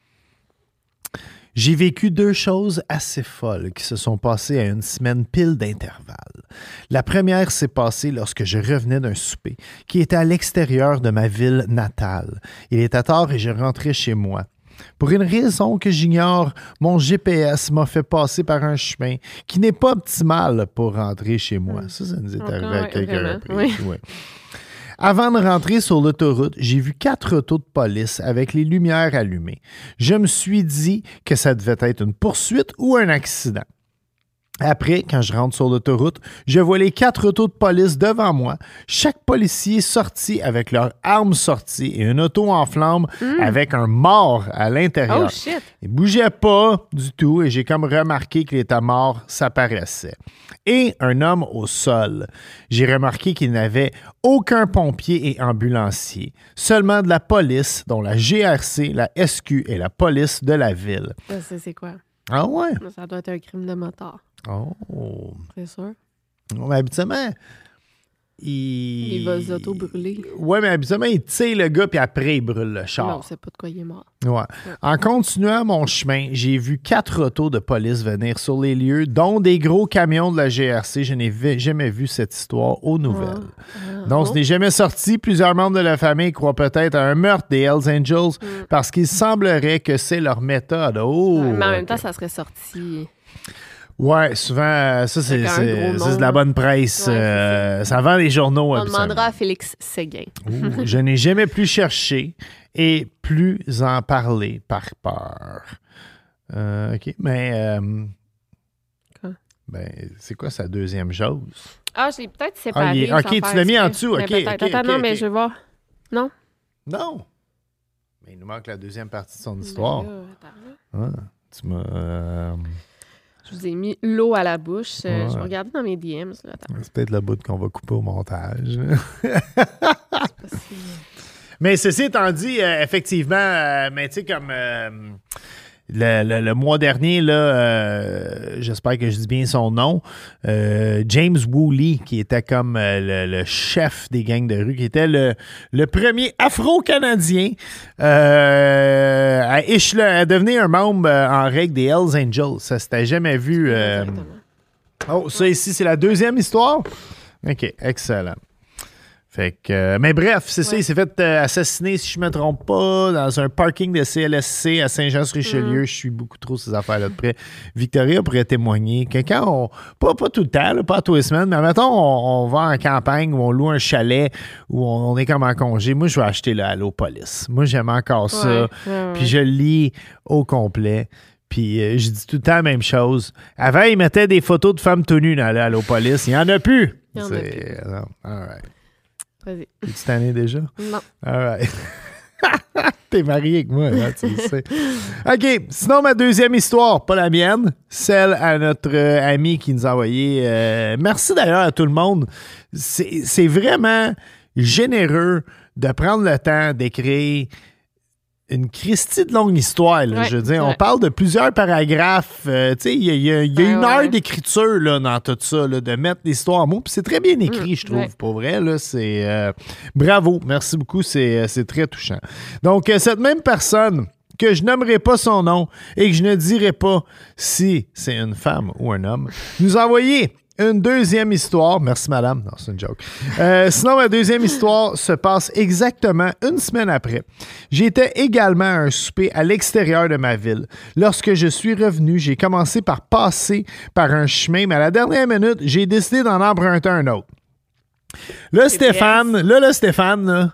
J'ai vécu deux choses assez folles qui se sont passées à une semaine pile d'intervalle. La première s'est passée lorsque je revenais d'un souper qui était à l'extérieur de ma ville natale. Il était tard et je rentrais chez moi. Pour une raison que j'ignore, mon G P S m'a fait passer par un chemin qui n'est pas optimal pour rentrer chez moi. Ça, ça nous est Encore, arrivé à ouais, quelques vraiment, reprises. Ouais. Avant de rentrer sur l'autoroute, j'ai vu quatre autos de police avec les lumières allumées. Je me suis dit que ça devait être une poursuite ou un accident. Après, quand je rentre sur l'autoroute, je vois les quatre autos de police devant moi, chaque policier sorti avec leurs armes sorties et une auto en flammes avec un mort à l'intérieur. Oh, shit. Il bougeait pas du tout et j'ai comme remarqué que l'état-mort s'apparaissait. Et un homme au sol. J'ai remarqué qu'il n'avait aucun pompier et ambulancier, seulement de la police, dont la G R C, la S Q et la police de la ville. Je sais c'est quoi. Ah ouais? Ça doit être un crime de motard. Oh. C'est sûr. Mais habituellement, il... Il va les autos brûler. Ouais, mais habituellement, il tire le gars puis après, il brûle le char. Non, on sait pas de quoi il est mort. Ouais. En continuant mon chemin, j'ai vu quatre autos de police venir sur les lieux, dont des gros camions de la G R C. Je n'ai vi- jamais vu cette histoire aux nouvelles. Ah. Donc, ce n'est jamais sorti. Plusieurs membres de la famille croient peut-être à un meurtre des Hells Angels parce qu'il semblerait que c'est leur méthode. Oh! Mais en même ok. temps, ça serait sorti. Ouais, souvent, euh, ça, c'est, Avec un c'est, gros nom, c'est de la là. bonne presse. Ouais, c'est euh, ça vend les journaux. On habituellement. demandera à Félix Séguin. Ouh, je n'ai jamais plus cherché et plus en parler par peur. Euh, OK, mais euh, Ben, c'est quoi sa deuxième chose? Ah, je l'ai peut-être séparé. Ah, il est... OK, tu l'as mis en dessous. OK, okay, OK, Attends, OK, non, OK. mais je vais voir. Non? Non. Mais il nous manque la deuxième partie de son histoire. Ben là, attends, là. Ah, tu m'as... euh, Je vous ai mis l'eau à la bouche. Euh, Ouais. Je vais regarder dans mes D Ms. Là. Attends. C'est peut-être le bout qu'on va couper au montage. Parce que- Mais ceci étant dit, euh, effectivement, euh, mais tu sais, comme euh, le, le- le mois dernier, là, euh, j'espère que je dis bien son nom, euh, James Woolley, qui était comme euh, le, le chef des gangs de rue, qui était le, le premier Afro-Canadien euh, à, échelon- à devenir un membre euh, en règle des Hells Angels. Ça s'était jamais vu. euh, Exactement. Oh, ça ici, c'est la deuxième histoire? OK, excellent. Fait que, euh, mais bref, c'est ça, Ouais. il s'est fait euh, assassiner, si je ne me trompe pas, dans un parking de C L S C à Saint-Jean-sur-Richelieu. Mm. Je suis beaucoup trop ces affaires-là de près. Victoria pourrait témoigner que quand on, pas, pas tout le temps, là, pas tous les semaines, mais mettons, on, on va en campagne ou on loue un chalet ou on, on est comme en congé. Moi, je vais acheter le Allo Police. Moi, j'aime encore ça. Ouais, ouais, ouais. Puis je le lis au complet. Puis euh, je dis tout le temps la même chose. Avant, ils mettaient des photos de femmes tout nues dans le Allo Police. Il n'y en a plus. Il y en a C'est- non. All right. Vas-y. Es-tu tanné déjà? Non. All right. T'es marié avec moi, là, tu le sais. OK. Sinon, ma deuxième histoire, pas la mienne, celle à notre euh, ami qui nous a envoyé. euh, merci d'ailleurs à tout le monde. C'est c'est vraiment généreux de prendre le temps d'écrire une Christie de longue histoire. Là, Ouais, je veux dire, on ouais. parle de plusieurs paragraphes. euh, tu sais, il y a, il y a- il y a Ouais, une ouais, heure ouais. d'écriture là, dans tout ça, là, de mettre l'histoire en mots. Puis c'est très bien écrit, Mm, je trouve. ouais. Pour vrai, là, c'est... euh, bravo. Merci beaucoup. C'est, euh, c'est très touchant. Donc, euh, cette même personne que je nommerai pas son nom et que je ne dirai pas si c'est une femme ou un homme, nous a envoyé une deuxième histoire. Merci, madame. Non, c'est une joke. Euh, sinon, ma deuxième histoire se passe exactement une semaine après. J'étais également à un souper à l'extérieur de ma ville. Lorsque je suis revenu, j'ai commencé par passer par un chemin, mais à la dernière minute, j'ai décidé d'en emprunter un autre. Là, Stéphane, là, là, Stéphane, là,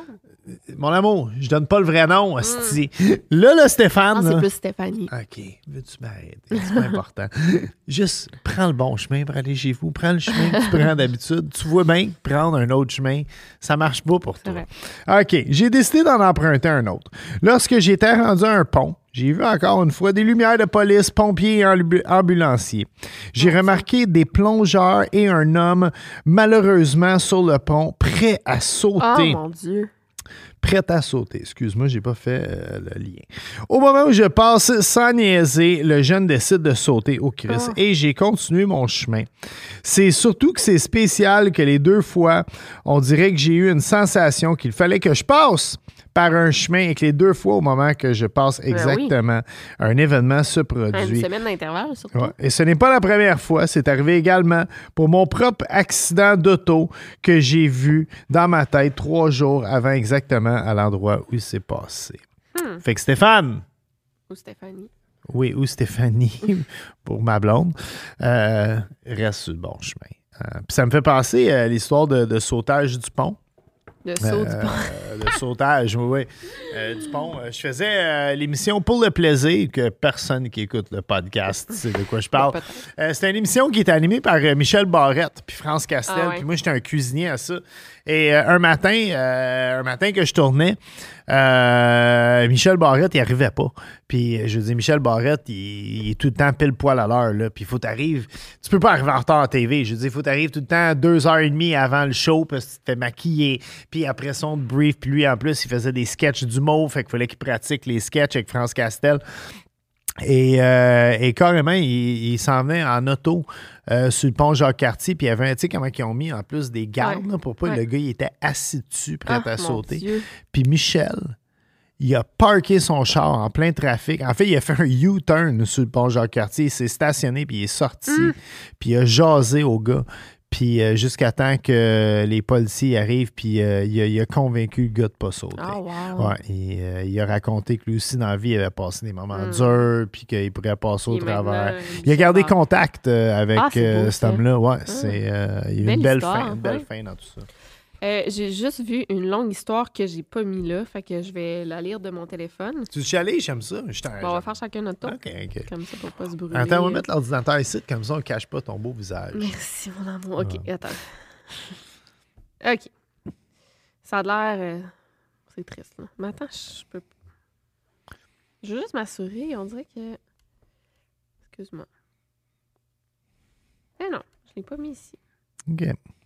mon amour, je donne pas le vrai nom, hostie. Là, là, Stéphane, Non, c'est là, plus Stéphanie. OK, veux-tu m'arrêter? C'est pas important. Juste, prends le bon chemin pour aller chez vous. Prends le chemin que tu prends d'habitude. Tu vois bien que prendre un autre chemin, ça marche pas pour toi. OK, j'ai décidé d'en emprunter un autre. Lorsque j'étais rendu à un pont, j'ai vu encore une fois des lumières de police, pompiers et ambu- ambulanciers. J'ai remarqué des plongeurs et un homme, malheureusement, sur le pont, prêt à Oh sauter. mon Dieu. Prête à sauter. Excuse-moi, j'ai pas fait euh, le lien. Au moment où je passe sans niaiser, le jeune décide de sauter au Christ Oh. et j'ai continué mon chemin. C'est surtout que c'est spécial que les deux fois, on dirait que j'ai eu une sensation qu'il fallait que je passe par un chemin et que les deux fois au moment que je passe exactement, un événement se Une produit. semaine d'intervalle, surtout. Ouais. Et ce n'est pas la première fois, c'est arrivé également pour mon propre accident d'auto que j'ai vu dans ma tête trois jours avant exactement à l'endroit où il s'est passé. Hmm. Fait que Stéphane, Ou Stéphanie. oui, ou Stéphanie, pour ma blonde, euh, reste sur le bon chemin. Euh, Puis ça me fait penser à l'histoire de, de sautage du pont. Le saut du Euh, pont. Le sautage, oui, oui. Euh, du pont. Euh, Je faisais euh, l'émission Pour le plaisir, que personne qui écoute le podcast sait de quoi je parle. Peut-être. Euh, C'était une émission qui était animée par euh, Michel Barrette puis France Castel. Ah ouais. Puis moi, j'étais un cuisinier à ça. Et euh, un matin, euh, un matin que je tournais, euh, Michel Barrette, il arrivait pas. Puis euh, je dis, Michel Barrette, il, il est tout le temps pile poil à l'heure. Là. Puis il faut t'arriver. Tu peux pas arriver en retard à T V. Je dis, il faut t'arriver tout le temps deux heures et demie avant le show parce que tu te fais maquiller. Puis après son brief, puis lui, en plus, il faisait des sketchs d'humour. Fait qu'il fallait qu'il pratique les sketchs avec France Castel. Et, euh, et carrément, il, il s'en venait en auto euh, sur le pont Jacques-Cartier. Puis il y avait un, tu sais, comment ils ont mis en plus des gardes Ouais. là, pour pas Ouais. le gars, il était assis dessus, prêt Ah, à mon sauter. Dieu. Puis Michel, il a parké son char en plein trafic. En fait, il a fait un U-turn sur le pont Jacques-Cartier. Il s'est stationné, puis il est sorti. Mm. Puis il a jasé au gars. Puis euh, jusqu'à temps que les policiers arrivent, puis euh, il, a, il a convaincu le gars de pas sauter. Oh, wow. Ouais, et, euh, il a raconté que lui aussi, dans la vie, il avait passé des moments Mm. durs, puis qu'il pourrait passer au Et maintenant, travers. Michel Il a gardé Barrette. contact euh, avec Ah, c'est euh, beau, cet ça. homme-là. Ouais, c'est, euh, il y a eu Belle une belle histoire, fin, une belle ouais. fin dans tout ça. Euh, j'ai juste vu une longue histoire que j'ai pas mis là, fait que je vais la lire de mon téléphone. Tu es chialé, j'aime ça. Je Bon, on va faire chacun notre tour. OK, OK. Comme ça, pour pas se brûler. Attends, on va mettre l'ordinateur ici, comme ça, on cache pas ton beau visage. Merci, mon amour. OK, ouais. Attends. OK. Ça a l'air... Euh... C'est triste, là. Mais attends, je peux... Je veux juste m'assurer, on dirait que... Excuse-moi. Eh non, je l'ai pas mis ici. OK.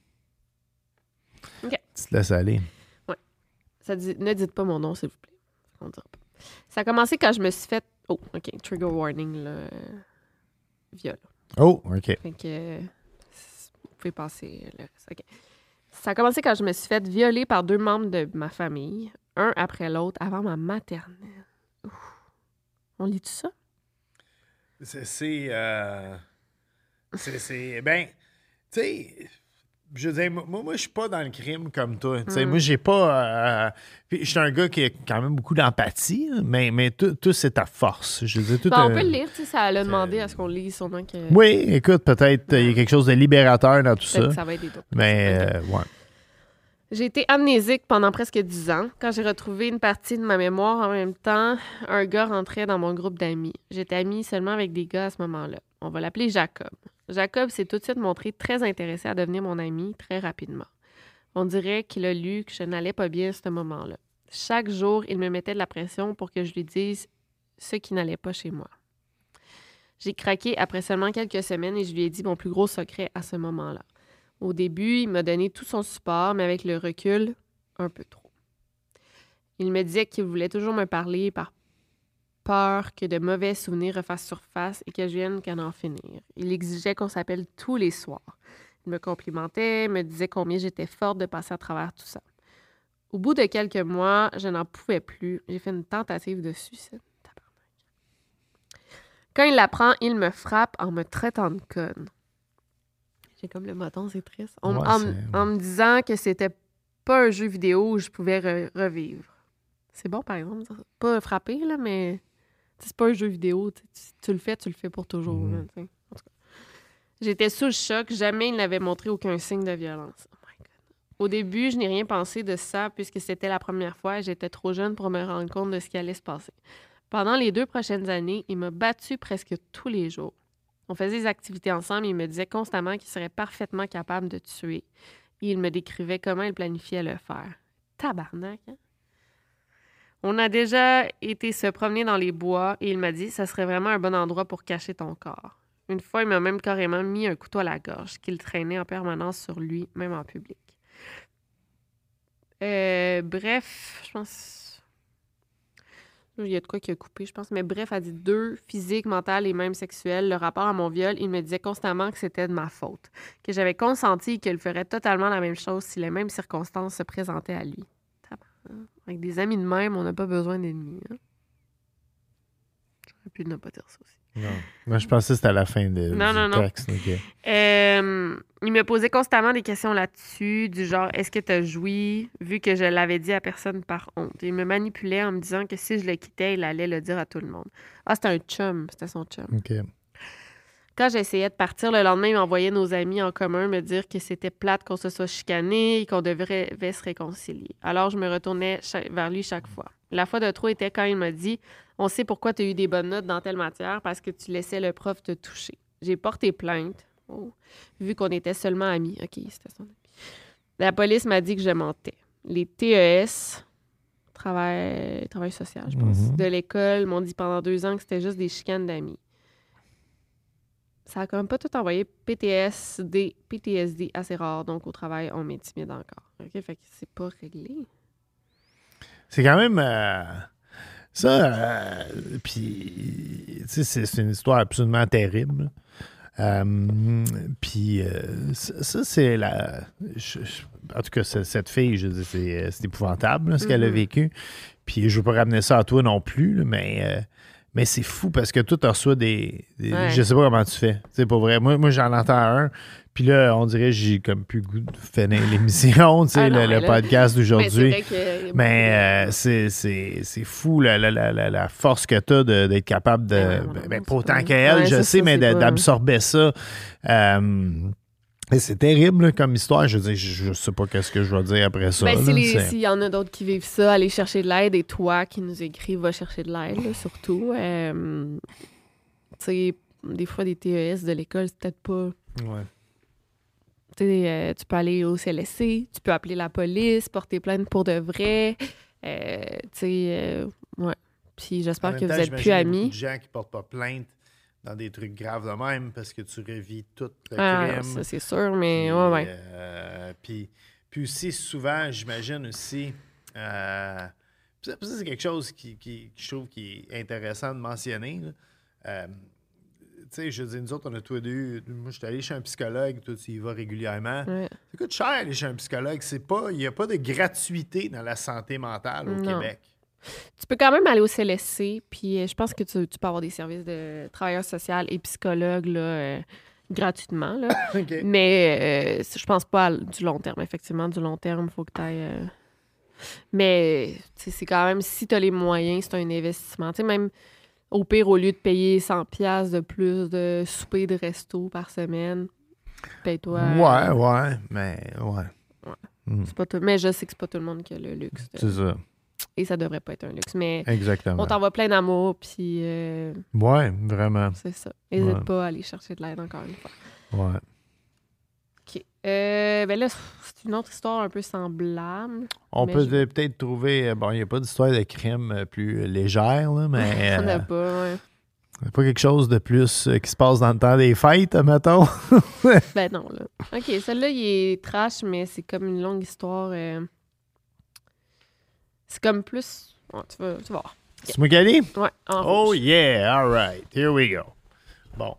OK. Tu te laisses aller. Oui. Ça dit... Ne dites pas mon nom, s'il vous plaît. On dira pas. Ça a commencé quand je me suis fait... Oh, OK. Trigger warning, là. Viol. Oh, OK. Fait que... Vous pouvez passer le reste. OK. Ça a commencé quand je me suis fait violer par deux membres de ma famille, un après l'autre, avant ma maternelle. Ouf. On lit tout ça? C'est... C'est... Euh... c'est, c'est ben, tu sais... Je veux dire, moi, moi je suis pas dans le crime comme toi. Mm. Moi, j'ai pas... Euh, je suis un gars qui a quand même beaucoup d'empathie, mais, mais tout, tout c'est ta force. Je veux dire, tout, ben, on euh, peut le lire, tu sais, ça l'a demandé à ce qu'on le lise sûrement que... Oui, écoute, peut-être il ouais. y a quelque chose de libérateur dans tout peut-être ça. Que ça va aider d'autres. Mais, okay. euh, ouais. J'ai été amnésique pendant presque dix ans. Quand j'ai retrouvé une partie de ma mémoire en même temps, un gars rentrait dans mon groupe d'amis. J'étais amie seulement avec des gars à ce moment-là. On va l'appeler Jacob. Jacob s'est tout de suite montré très intéressé à devenir mon ami très rapidement. On dirait qu'il a lu que je n'allais pas bien à ce moment-là. Chaque jour, il me mettait de la pression pour que je lui dise ce qui n'allait pas chez moi. J'ai craqué après seulement quelques semaines et je lui ai dit mon plus gros secret à ce moment-là. Au début, il m'a donné tout son support, mais avec le recul, un peu trop. Il me disait qu'il voulait toujours me parler par peur que de mauvais souvenirs refassent surface et que je vienne qu'à en finir. Il exigeait qu'on s'appelle tous les soirs. Il me complimentait, me disait combien j'étais forte de passer à travers tout ça. Au bout de quelques mois, je n'en pouvais plus. J'ai fait une tentative de suicide. Quand il l'apprend, il me frappe en me traitant de conne. J'ai comme le moton, c'est triste. On, ouais, en, c'est... en me disant que c'était pas un jeu vidéo où je pouvais re- revivre. C'est bon, par exemple. Pas frapper, là, mais... C'est pas un jeu vidéo. Tu, tu le fais, tu le fais pour toujours. Mm. Là, en tout cas. J'étais sous le choc. Jamais il n'avait montré aucun signe de violence. Oh my God. Au début, je n'ai rien pensé de ça puisque c'était la première fois et j'étais trop jeune pour me rendre compte de ce qui allait se passer. Pendant les deux prochaines années, il m'a battue presque tous les jours. On faisait des activités ensemble et il me disait constamment qu'il serait parfaitement capable de tuer. Et il me décrivait comment il planifiait le faire. Tabarnak, hein? On a déjà été se promener dans les bois et il m'a dit que ça serait vraiment un bon endroit pour cacher ton corps. Une fois, il m'a même carrément mis un couteau à la gorge qu'il traînait en permanence sur lui, même en public. Euh, bref, je pense... Il y a de quoi qui a coupé, je pense. Mais bref, elle dit deux, physique, mental et même sexuel. Le rapport à mon viol, il me disait constamment que c'était de ma faute, que j'avais consenti et qu'il ferait totalement la même chose si les mêmes circonstances se présentaient à lui. Avec des amis de même, on n'a pas besoin d'ennemis. Hein? J'aurais pu ne pas dire ça aussi. Non. Moi, je pensais que c'était à la fin de, non, du non, texte. Non. Okay. Euh, il me posait constamment des questions là-dessus, du genre « Est-ce que tu as joui? » vu que je l'avais dit à personne par honte. Il me manipulait en me disant que si je le quittais, il allait le dire à tout le monde. Ah, c'était un chum. C'était son chum. OK. Quand j'essayais de partir, le lendemain, il m'envoyait nos amis en commun me dire que c'était plate qu'on se soit chicané et qu'on devrait, devait se réconcilier. Alors, je me retournais cha- vers lui chaque fois. La fois de trop était quand il m'a dit « On sait pourquoi tu as eu des bonnes notes dans telle matière, parce que tu laissais le prof te toucher. » J'ai porté plainte, oh, vu qu'on était seulement amis. OK, c'était son ami. La police m'a dit que je mentais. Les T E S, travail, travail social, je pense, mm-hmm. de l'école m'ont dit pendant deux ans que c'était juste des chicanes d'amis. Ça a quand même pas tout envoyé. P T S D, P T S D, assez rare. Donc, au travail, on m'intimide encore. OK? Fait que c'est pas réglé. C'est quand même... Euh, ça, euh, puis, tu sais, c'est, c'est une histoire absolument terrible. Euh, puis, euh, ça, ça, c'est la... Je, je, en tout cas, c'est, cette fille, je dis, c'est, c'est épouvantable, là, ce mm-hmm. qu'elle a vécu. Puis, je veux pas ramener ça à toi non plus, là, mais... Euh, Mais c'est fou parce que toi, tu reçois des... des ouais. Je sais pas comment tu fais. C'est pas vrai. Moi, moi, j'en entends un. Puis là, on dirait que j'ai comme plus goût de finir l'émission, tu sais, ah le, le là, podcast d'aujourd'hui. Mais, c'est, mais euh, c'est, c'est, c'est fou la, la, la, la force que tu as de, d'être capable de... Ouais, ben, ben, pas autant qu'elle, ouais, je ça, sais, ça, mais de, d'absorber ça. Euh, Mais c'est terrible là, comme histoire. Je veux dire, je, je sais pas qu'est-ce que je vais dire après ça. Ben, là, si les- c'est- s'il y en a d'autres qui vivent ça, aller chercher de l'aide, et toi qui nous écris, va chercher de l'aide, là, surtout. Euh, tu sais, des fois, des T E S de l'école, c'est peut-être pas... Ouais. Tu sais, euh, tu peux aller au C L S C, tu peux appeler la police, porter plainte pour de vrai. Euh, tu sais, euh, ouais. Puis En j'espère même que temps, vous êtes j'imagine plus qu'il y a beaucoup amis. de gens qui portent pas plainte dans des trucs graves de même parce que tu revis tout le Ah, crime. ça, c'est sûr, mais Puis, ouais, ouais. euh, puis, puis aussi, souvent, j'imagine aussi... Euh, puis ça, puis ça, c'est quelque chose qui, qui, qui je trouve qui est intéressant de mentionner. Là. Euh, tu sais, je dis, nous autres, on a tous les deux... Moi, je suis allé chez un psychologue, toi, tu y vas régulièrement. Ouais. Ça coûte cher aller chez un psychologue. C'est pas... Il n'y a pas de gratuité dans la santé mentale au Non. Québec. Tu peux quand même aller au C L S C, puis euh, je pense que tu, tu peux avoir des services de travailleur social et psychologue là, euh, gratuitement. Là. OK. Mais euh, je pense pas à l- du long terme. Effectivement, du long terme, il faut que tu ailles. Mais tu sais, c'est quand même, si tu as les moyens, c'est un investissement. Tu sais, même au pire, au lieu de payer cent dollars de plus de souper de resto par semaine, paye-toi. Ouais, ouais, mais ouais. Mm. C'est pas tout- Mais je sais que c'est pas tout le monde qui a le luxe. de- C'est ça. Et ça devrait pas être un luxe. Mais Exactement. on t'envoie plein d'amour, puis euh, Ouais, vraiment. c'est ça. N'hésite Ouais. pas à aller chercher de l'aide encore une fois. Ouais. OK. Euh, ben là, c'est une autre histoire un peu semblable. On Mais peut je- de- peut-être trouver... euh, Bon, il n'y a pas d'histoire de crime euh, plus légère, là, mais... On euh, n'a pas, ouais. c'est pas quelque chose de plus euh, qui se passe dans le temps des fêtes, mettons. Ben non, là. OK, celle-là, il est trash, mais c'est comme une longue histoire. euh, C'est comme plus... Ouais, tu, vas, tu vas voir. C'est moi qui allais? Ouais, en Oh rouge. yeah, all right. Here we go. Bon.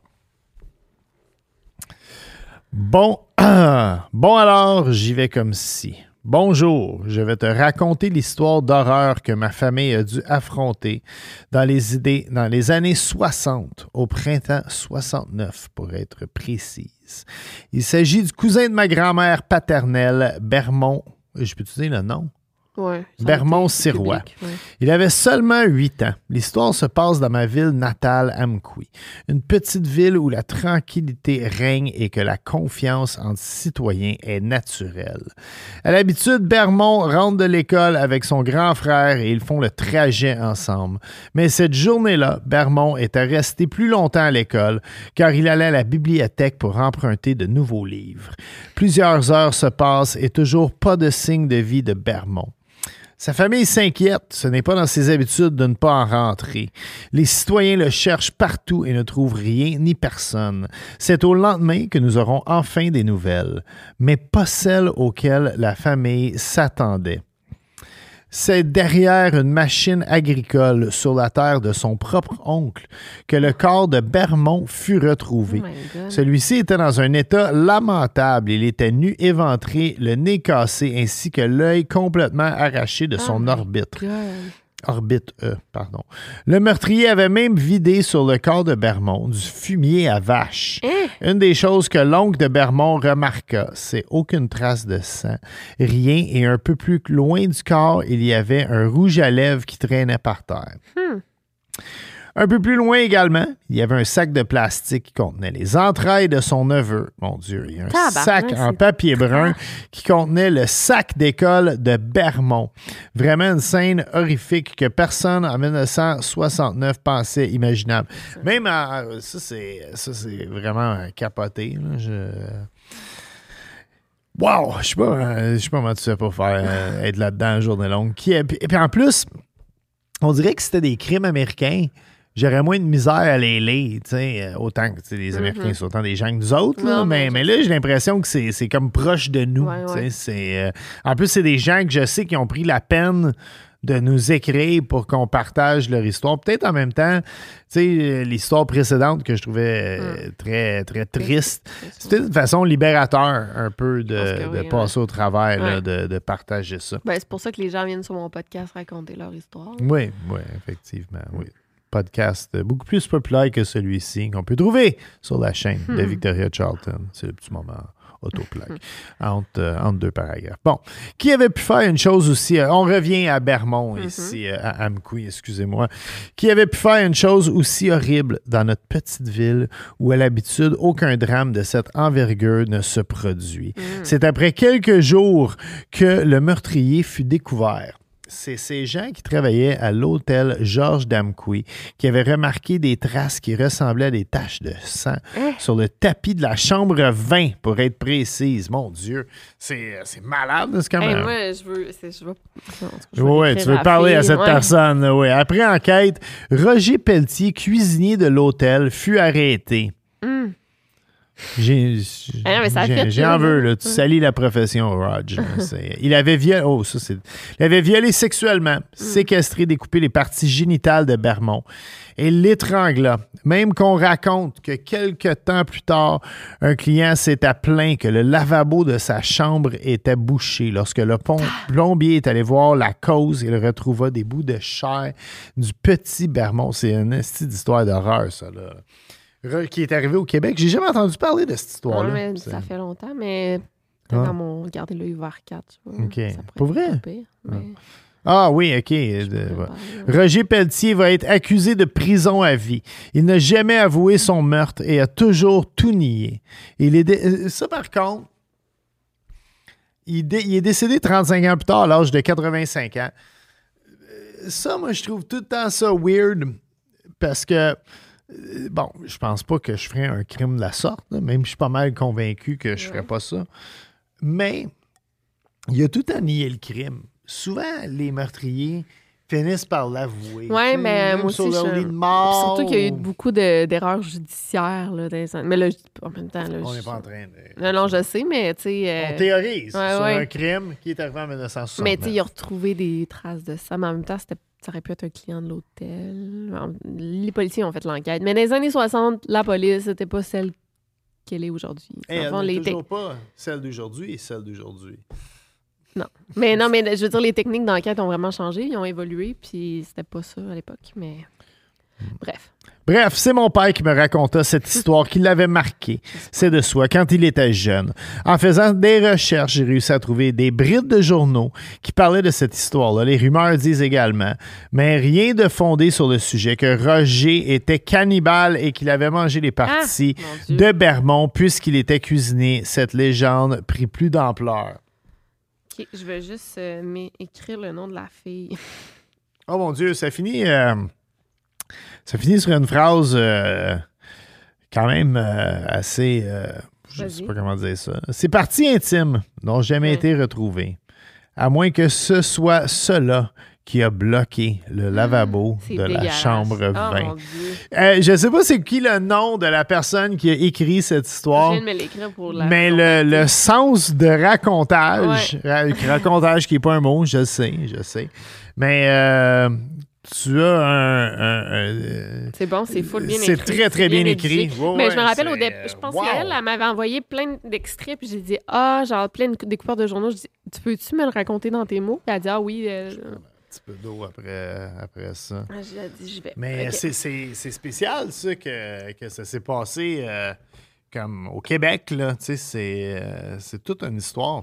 Bon, bon alors, j'y vais comme ci. Bonjour, je vais te raconter l'histoire d'horreur que ma famille a dû affronter dans les idées, dans les années soixante, au printemps soixante-neuf pour être précise. Il s'agit du cousin de ma grand-mère paternelle, Bermond. Je peux te dire le nom? Ouais, ça a Bermond été Sirois. public, ouais. Il avait seulement huit ans. L'histoire se passe dans ma ville natale, Amqui, une petite ville où la tranquillité règne et que la confiance entre citoyens est naturelle. À l'habitude, Bermond rentre de l'école avec son grand frère et ils font le trajet ensemble. Mais cette journée-là, Bermond était resté plus longtemps à l'école car il allait à la bibliothèque pour emprunter de nouveaux livres. Plusieurs heures se passent et toujours pas de signe de vie de Bermond. Sa famille s'inquiète, ce n'est pas dans ses habitudes de ne pas en rentrer. Les citoyens le cherchent partout et ne trouvent rien ni personne. C'est au lendemain que nous aurons enfin des nouvelles, mais pas celles auxquelles la famille s'attendait. C'est derrière une machine agricole sur la terre de son propre oncle que le corps de Bermond fut retrouvé. Oh my God. Celui-ci était dans un état lamentable. Il était nu, éventré, le nez cassé ainsi que l'œil complètement arraché de son Oh my orbite. God. Orbite E, pardon. Le meurtrier avait même vidé sur le corps de Bermond du fumier à vache. Hein? Une des choses que l'oncle de Bermond remarqua, c'est aucune trace de sang, rien, et un peu plus loin du corps, il y avait un rouge à lèvres qui traînait par terre. Hmm. Un peu plus loin également, il y avait un sac de plastique qui contenait les entrailles de son neveu. Mon Dieu, il y a un Tabarnak, sac en c'est papier brun qui contenait le sac d'école de Bermond. Vraiment une scène horrifique que personne en dix-neuf cent soixante-neuf pensait imaginable. Même en- ça, c'est, ça, c'est vraiment capoté. Là. Je... Wow! Je sais pas, euh, je sais pas comment tu fais pour faire euh, être là-dedans une journée longue. Qui est- Et puis en plus, on dirait que c'était des crimes américains. J'aurais moins de misère à les lire, tu sais, euh, autant que tu sais, les Américains sont autant des gens que nous autres, là, Non, mais, mais mais là, j'ai l'impression que c'est, c'est comme proche de nous. Ouais, tu sais, ouais. c'est, euh, en plus, c'est des gens que je sais qui ont pris la peine de nous écrire pour qu'on partage leur histoire. Peut-être en même temps, tu sais, euh, l'histoire précédente que je trouvais euh, très, très triste, c'était une façon libérateur un peu de, Je pense que de oui, passer au travers, là, Ouais. de, de partager ça. Ben, c'est pour ça que les gens viennent sur mon podcast raconter leur histoire. Oui, oui, effectivement, oui. podcast beaucoup plus populaire que celui-ci, qu'on peut trouver sur la chaîne Hmm. de Victoria Charlton. C'est le petit moment autoplaque entre, euh, entre deux paragraphes. Bon, qui avait pu faire une chose aussi, euh, on revient à Bermond Mm-hmm. ici, euh, à Amqui, excusez-moi, qui avait pu faire une chose aussi horrible dans notre petite ville où à l'habitude aucun drame de cette envergure ne se produit. Mm. C'est après quelques jours que le meurtrier fut découvert. C'est ces gens qui travaillaient à l'hôtel Georges d'Amqui qui avaient remarqué des traces qui ressemblaient à des taches de sang Hein? sur le tapis de la chambre vingt, pour être précise. Mon Dieu, c'est, c'est malade, c'est quand Hey, même... moi, je veux. c'est- Je veux, en tout cas, je veux Oui, écrire tu veux la parler à fille, cette ouais. personne. là, Oui. Après enquête, Roger Pelletier, cuisinier de l'hôtel, fut arrêté. Hum. J'ai, Ah non, mais ça j'ai, fit, j'ai là. en veux, là. Tu Ouais. salis la profession, Roger. C'est- il avait violé, oh, ça, c'est, il avait violé sexuellement, séquestré, découpé les parties génitales de Bermond et l'étrangla. Même qu'on raconte que quelques temps plus tard, un client s'était plaint que le lavabo de sa chambre était bouché. Lorsque le pom- plombier est allé voir la cause, il retrouva des bouts de chair du petit Bermond. C'est une esti d'histoire d'horreur, ça, là. Re- Qui est arrivé au Québec. J'ai jamais entendu parler de cette histoire-là. Ouais, mais C'est- ça fait longtemps, mais peut-être Ah. dans mon garder l'œil vers quatre. Tu vois, OK. ça pourrait Pour être vrai? pas pire, mais Ah oui, OK. je De- pourrais ouais. parler, ouais. Roger Pelletier va être accusé de prison à vie. Il n'a jamais avoué son meurtre et a toujours tout nié. Il est dé- Ça, par contre, il, dé- il est décédé trente-cinq ans plus tard, à l'âge de quatre-vingt-cinq ans. Euh, Ça, moi, je trouve tout le temps ça weird parce que, euh, bon, je pense pas que je ferais un crime de la sorte, là, même si je suis pas mal convaincu que je ferais Ouais. pas ça. Mais il a tout à nier le crime. Souvent, les meurtriers finissent par l'avouer. Ouais, Tu sais, mais même moi aussi, sur leur je- lit de mort. Surtout qu'il y a eu beaucoup de- d'erreurs judiciaires. Là, dans les an- Mais là, je dis pas en même temps. Là, On je- n'est pas en train de... Non, non, je sais, mais tu sais. euh, On théorise ouais, sur ouais. un crime qui est arrivé en dix-neuf cent soixante-neuf. Mais tu sais, il a retrouvé des traces de ça. Mais en même temps, c'était- ça aurait pu être un client de l'hôtel. Les policiers ont fait l'enquête. Mais dans les années soixante, la police, c'était pas celle qu'elle est aujourd'hui. Hey, Dans le elle fond, n'est les toujours tec- pas celle d'aujourd'hui et celle d'aujourd'hui. Mais non, mais je veux dire, les techniques d'enquête ont vraiment changé. Ils ont évolué, puis c'était pas ça à l'époque. Mais bref. Bref, c'est mon père qui me raconta cette histoire qui l'avait marqué. C'est de soi quand il était jeune. En faisant des recherches, j'ai réussi à trouver des brides de journaux qui parlaient de cette histoire-là. Les rumeurs disent également, mais rien de fondé sur le sujet, que Roger était cannibale et qu'il avait mangé les parties Ah, mon Dieu. de Bermond puisqu'il était cuisinier. Cette légende prit plus d'ampleur. OK, je vais juste euh, m'é- écrire le nom de la fille. Oh mon Dieu, ça finit, euh, ça finit sur une phrase euh, quand même euh, assez, euh, je ne sais Vas-y. pas comment dire ça. Ces parties intimes n'ont jamais Ouais. été retrouvées, à moins que ce soit cela qui a bloqué le lavabo C'est de la dégueulasse. chambre Oh, vingt. mon Dieu. Euh, je ne sais pas c'est qui le nom de la personne qui a écrit cette Je histoire. viens de me l'écrire pour la. Mais le, le sens de racontage, Ouais. ra- racontage qui n'est pas un mot, je sais, je sais. Mais euh, tu as un. un- un, euh, C'est bon, c'est full bien c'est écrit. très, très bien rédigé. écrit. Ouais, mais je me ouais, rappelle au c'est, début, euh, je pense wow. qu'elle, elle m'avait envoyé plein d'extraits, puis j'ai dit, ah, genre plein de découpeurs de journaux. Je dis, tu peux-tu me le raconter dans tes mots? Puis elle a dit, ah oui. euh, Un petit peu d'eau après, après ça. Ah, j'ai dit, j'y vais. Mais Ok. c'est, c'est, c'est spécial, ça, que, que ça s'est passé euh, comme au Québec, là. Tu sais, c'est, euh, c'est toute une histoire.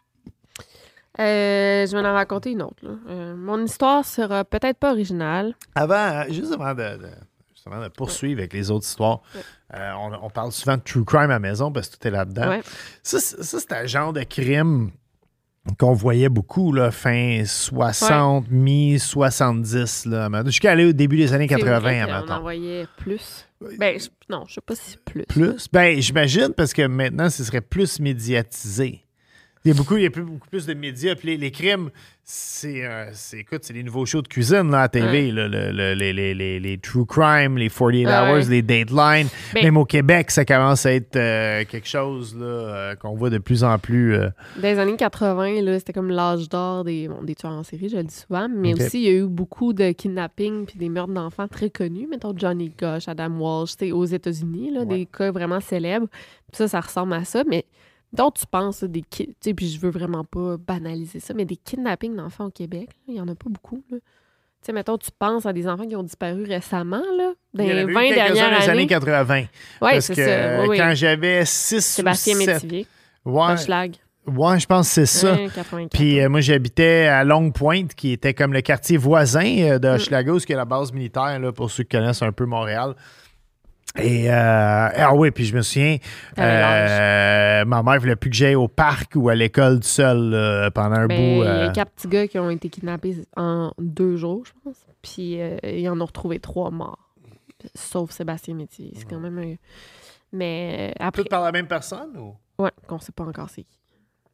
Euh, je vais en raconter une autre. Là. Euh, mon histoire sera peut-être pas originale. Avant, euh, juste avant de, de- juste avant de poursuivre avec les autres histoires, Ouais. euh, on, on parle souvent de true crime à la maison parce que tout est là-dedans. Ouais. Ça, c'est- ça, c'est un genre de crime qu'on voyait beaucoup, là, fin soixante, mi-soixante-dix. Là, jusqu'à aller au début des années C'est vrai quatre-vingts, à qu'on matin. en voyait plus. Ben, je- non, je sais pas si plus. Plus? Ben, j'imagine, parce que maintenant, ce serait plus médiatisé. Il y a beaucoup, il y a plus- beaucoup plus de médias. Puis les, les crimes, c'est, euh, c'est, écoute, c'est les nouveaux shows de cuisine là, à T V. Ouais. là, le- le- les, les, les, les True Crime, les quarante-huit Ouais, Hours, ouais. les Dateline. Ben- Même au Québec, ça commence à être euh, quelque chose là, euh, qu'on voit de plus en plus. euh, Dans les années quatre-vingts, là, c'était comme l'âge d'or des, bon, des tueurs en série, je le dis souvent, mais Ok. aussi il y a eu beaucoup de kidnappings puis des meurtres d'enfants très connus, mettons Johnny Gosch, Adam Walsh, c'était aux États-Unis, là, Ouais. des cas vraiment célèbres. Puis ça, ça ressemble à ça, mais donc tu penses, là, des ki- tu sais, puis je veux vraiment pas banaliser ça, mais des kidnappings d'enfants au Québec, là, il y en a pas beaucoup. Là. sais, mettons, tu penses à des enfants qui ont disparu récemment, là, dans Il y en les avait eu vingt quelques-uns dernières dans les années. années quatre-vingt. Oui, Parce c'est que ça. Oui, oui. quand j'avais six Sébastien ou sept... Métivier, Ouais, Hochelag. ouais, je pense que c'est ça. Hein, quatre-vingt-quatre. Puis euh, moi, j'habitais à Longue-Pointe, qui était comme le quartier voisin euh, de Mm. Hochelaga, qui est la base militaire, là, pour ceux qui connaissent un peu Montréal. Et, euh, ah oui, puis je me souviens, T'avais euh, ma mère voulait plus que j'aille au parc ou à l'école tout seul euh, pendant un Ben, bout. il y euh, a quatre petits gars qui ont été kidnappés en deux jours, je pense. Puis euh, ils en ont retrouvé trois morts. Sauf Sébastien Métivier. C'est quand même un... Mais euh, après... Toutes par la même personne ou? Ouais, qu'on sait pas encore c'est qui.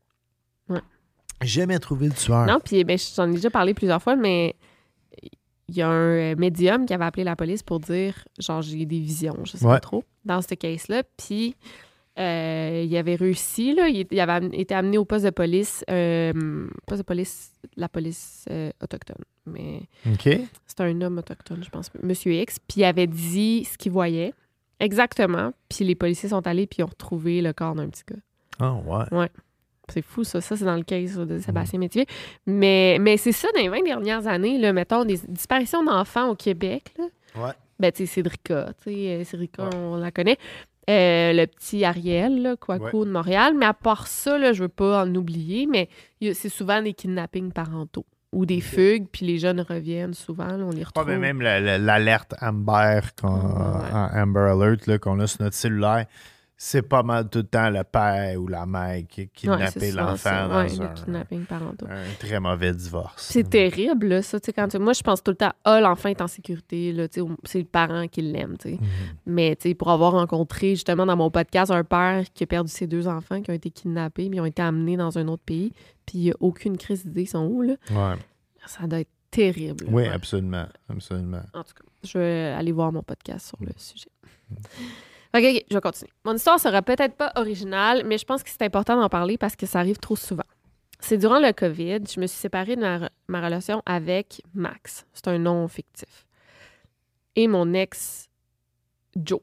Jamais trouvé le tueur. Non, puis ben, j'en ai déjà parlé plusieurs fois, mais il y a un médium qui avait appelé la police pour dire, genre, j'ai des visions, je sais Ouais. pas trop, dans ce case-là. Puis euh, il avait réussi, là, il, il avait am- été amené au poste de police, euh, poste de police, la police euh, autochtone. Mais OK. c'est un homme autochtone, je pense, Monsieur X. Puis il avait dit ce qu'il voyait, exactement. Puis les policiers sont allés, puis ils ont retrouvé le corps d'un petit gars. Ah, ouais. C'est fou, ça. Ça, c'est dans le case de Sébastien Métivier. Mais, mais c'est ça, dans les vingt dernières années, là, mettons, des disparitions d'enfants au Québec. Là. Ouais. Ben, tu sais, Cédrica. Tu sais, Cédrica, Ouais. on la connaît. Euh, le petit Ariel, là, Kouakou Ouais. de Montréal. Mais à part ça, là, je veux pas en oublier, mais il y a- c'est souvent des kidnappings parentaux ou des fugues, puis les jeunes reviennent souvent. Là, on les Ouais, retrouve. mais même la- la- l'alerte Amber, qu'on- Ouais. Amber Alert là, qu'on a sur notre cellulaire, c'est pas mal tout le temps le père ou la mère qui a Ouais, kidnappé c'est souvent l'enfant ça. dans Ouais, un, les kidnappings parentaux. un très mauvais divorce. C'est terrible, là, ça. Tu sais, quand tu- moi, je pense tout le temps, ah, l'enfant est en sécurité. Là, tu sais, c'est le parent qui l'aime. Tu sais. Mhm. Mais tu sais, pour avoir rencontré justement dans mon podcast un père qui a perdu ses deux enfants, qui ont été kidnappés, puis ils ont été amenés dans un autre pays, puis il n'y a aucune crise d'idée, ils sont où, là? Ouais. Ça doit être terrible. Oui, Ouais. absolument. Absolument. En tout cas, je vais aller voir mon podcast sur le sujet. OK, OK, je vais continuer. Mon histoire sera peut-être pas originale, mais je pense que c'est important d'en parler parce que ça arrive trop souvent. C'est durant le COVID, je me suis séparée de ma, re- ma relation avec Max. C'est un nom fictif. Et mon ex, Joe.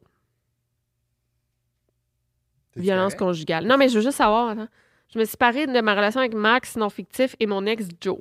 Violence conjugale. Non, mais je veux juste savoir, attends. Je me suis séparée de ma relation avec Max, non fictif, et mon ex, Joe.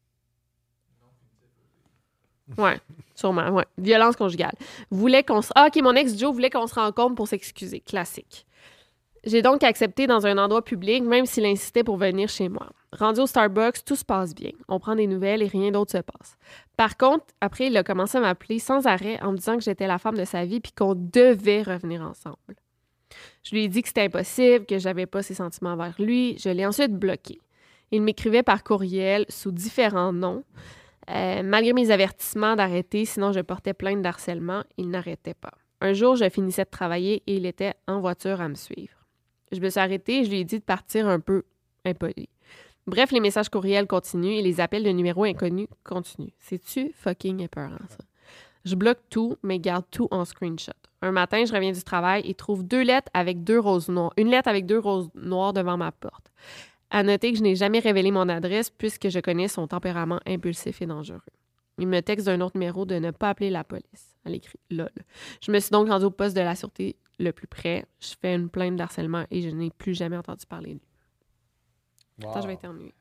Ouais, sûrement, ouais. Violence conjugale. Voulait qu'on se... Ah, OK, mon ex, Joe, voulait qu'on se rencontre pour s'excuser. Classique. J'ai donc accepté dans un endroit public, même s'il insistait pour venir chez moi. Rendu au Starbucks, tout se passe bien. On prend des nouvelles et rien d'autre se passe. Par contre, après, il a commencé à m'appeler sans arrêt en me disant que j'étais la femme de sa vie puis qu'on devait revenir ensemble. Je lui ai dit que c'était impossible, que j'avais pas ses sentiments envers lui. Je l'ai ensuite bloqué. Il m'écrivait par courriel sous différents noms. Euh, malgré mes avertissements d'arrêter, sinon je portais plainte d'harcèlement, il n'arrêtait pas. Un jour, je finissais de travailler et il était en voiture à me suivre. Je me suis arrêtée et je lui ai dit de partir un peu impoli. Bref, les messages courriels continuent et les appels de numéros inconnus continuent. C'est-tu fucking épeurant, ça? Je bloque tout, mais garde tout en screenshot. Un matin, je reviens du travail et trouve deux lettres avec deux roses noires. Une lettre avec deux roses noires devant ma porte. À noter que je n'ai jamais révélé mon adresse puisque je connais son tempérament impulsif et dangereux. Il me texte d'un autre numéro de ne pas appeler la police. Elle écrit « lol ». Je me suis donc rendue au poste de la sûreté le plus près. Je fais une plainte d'harcèlement et je n'ai plus jamais entendu parler de lui. Wow. Attends, je vais éternuer.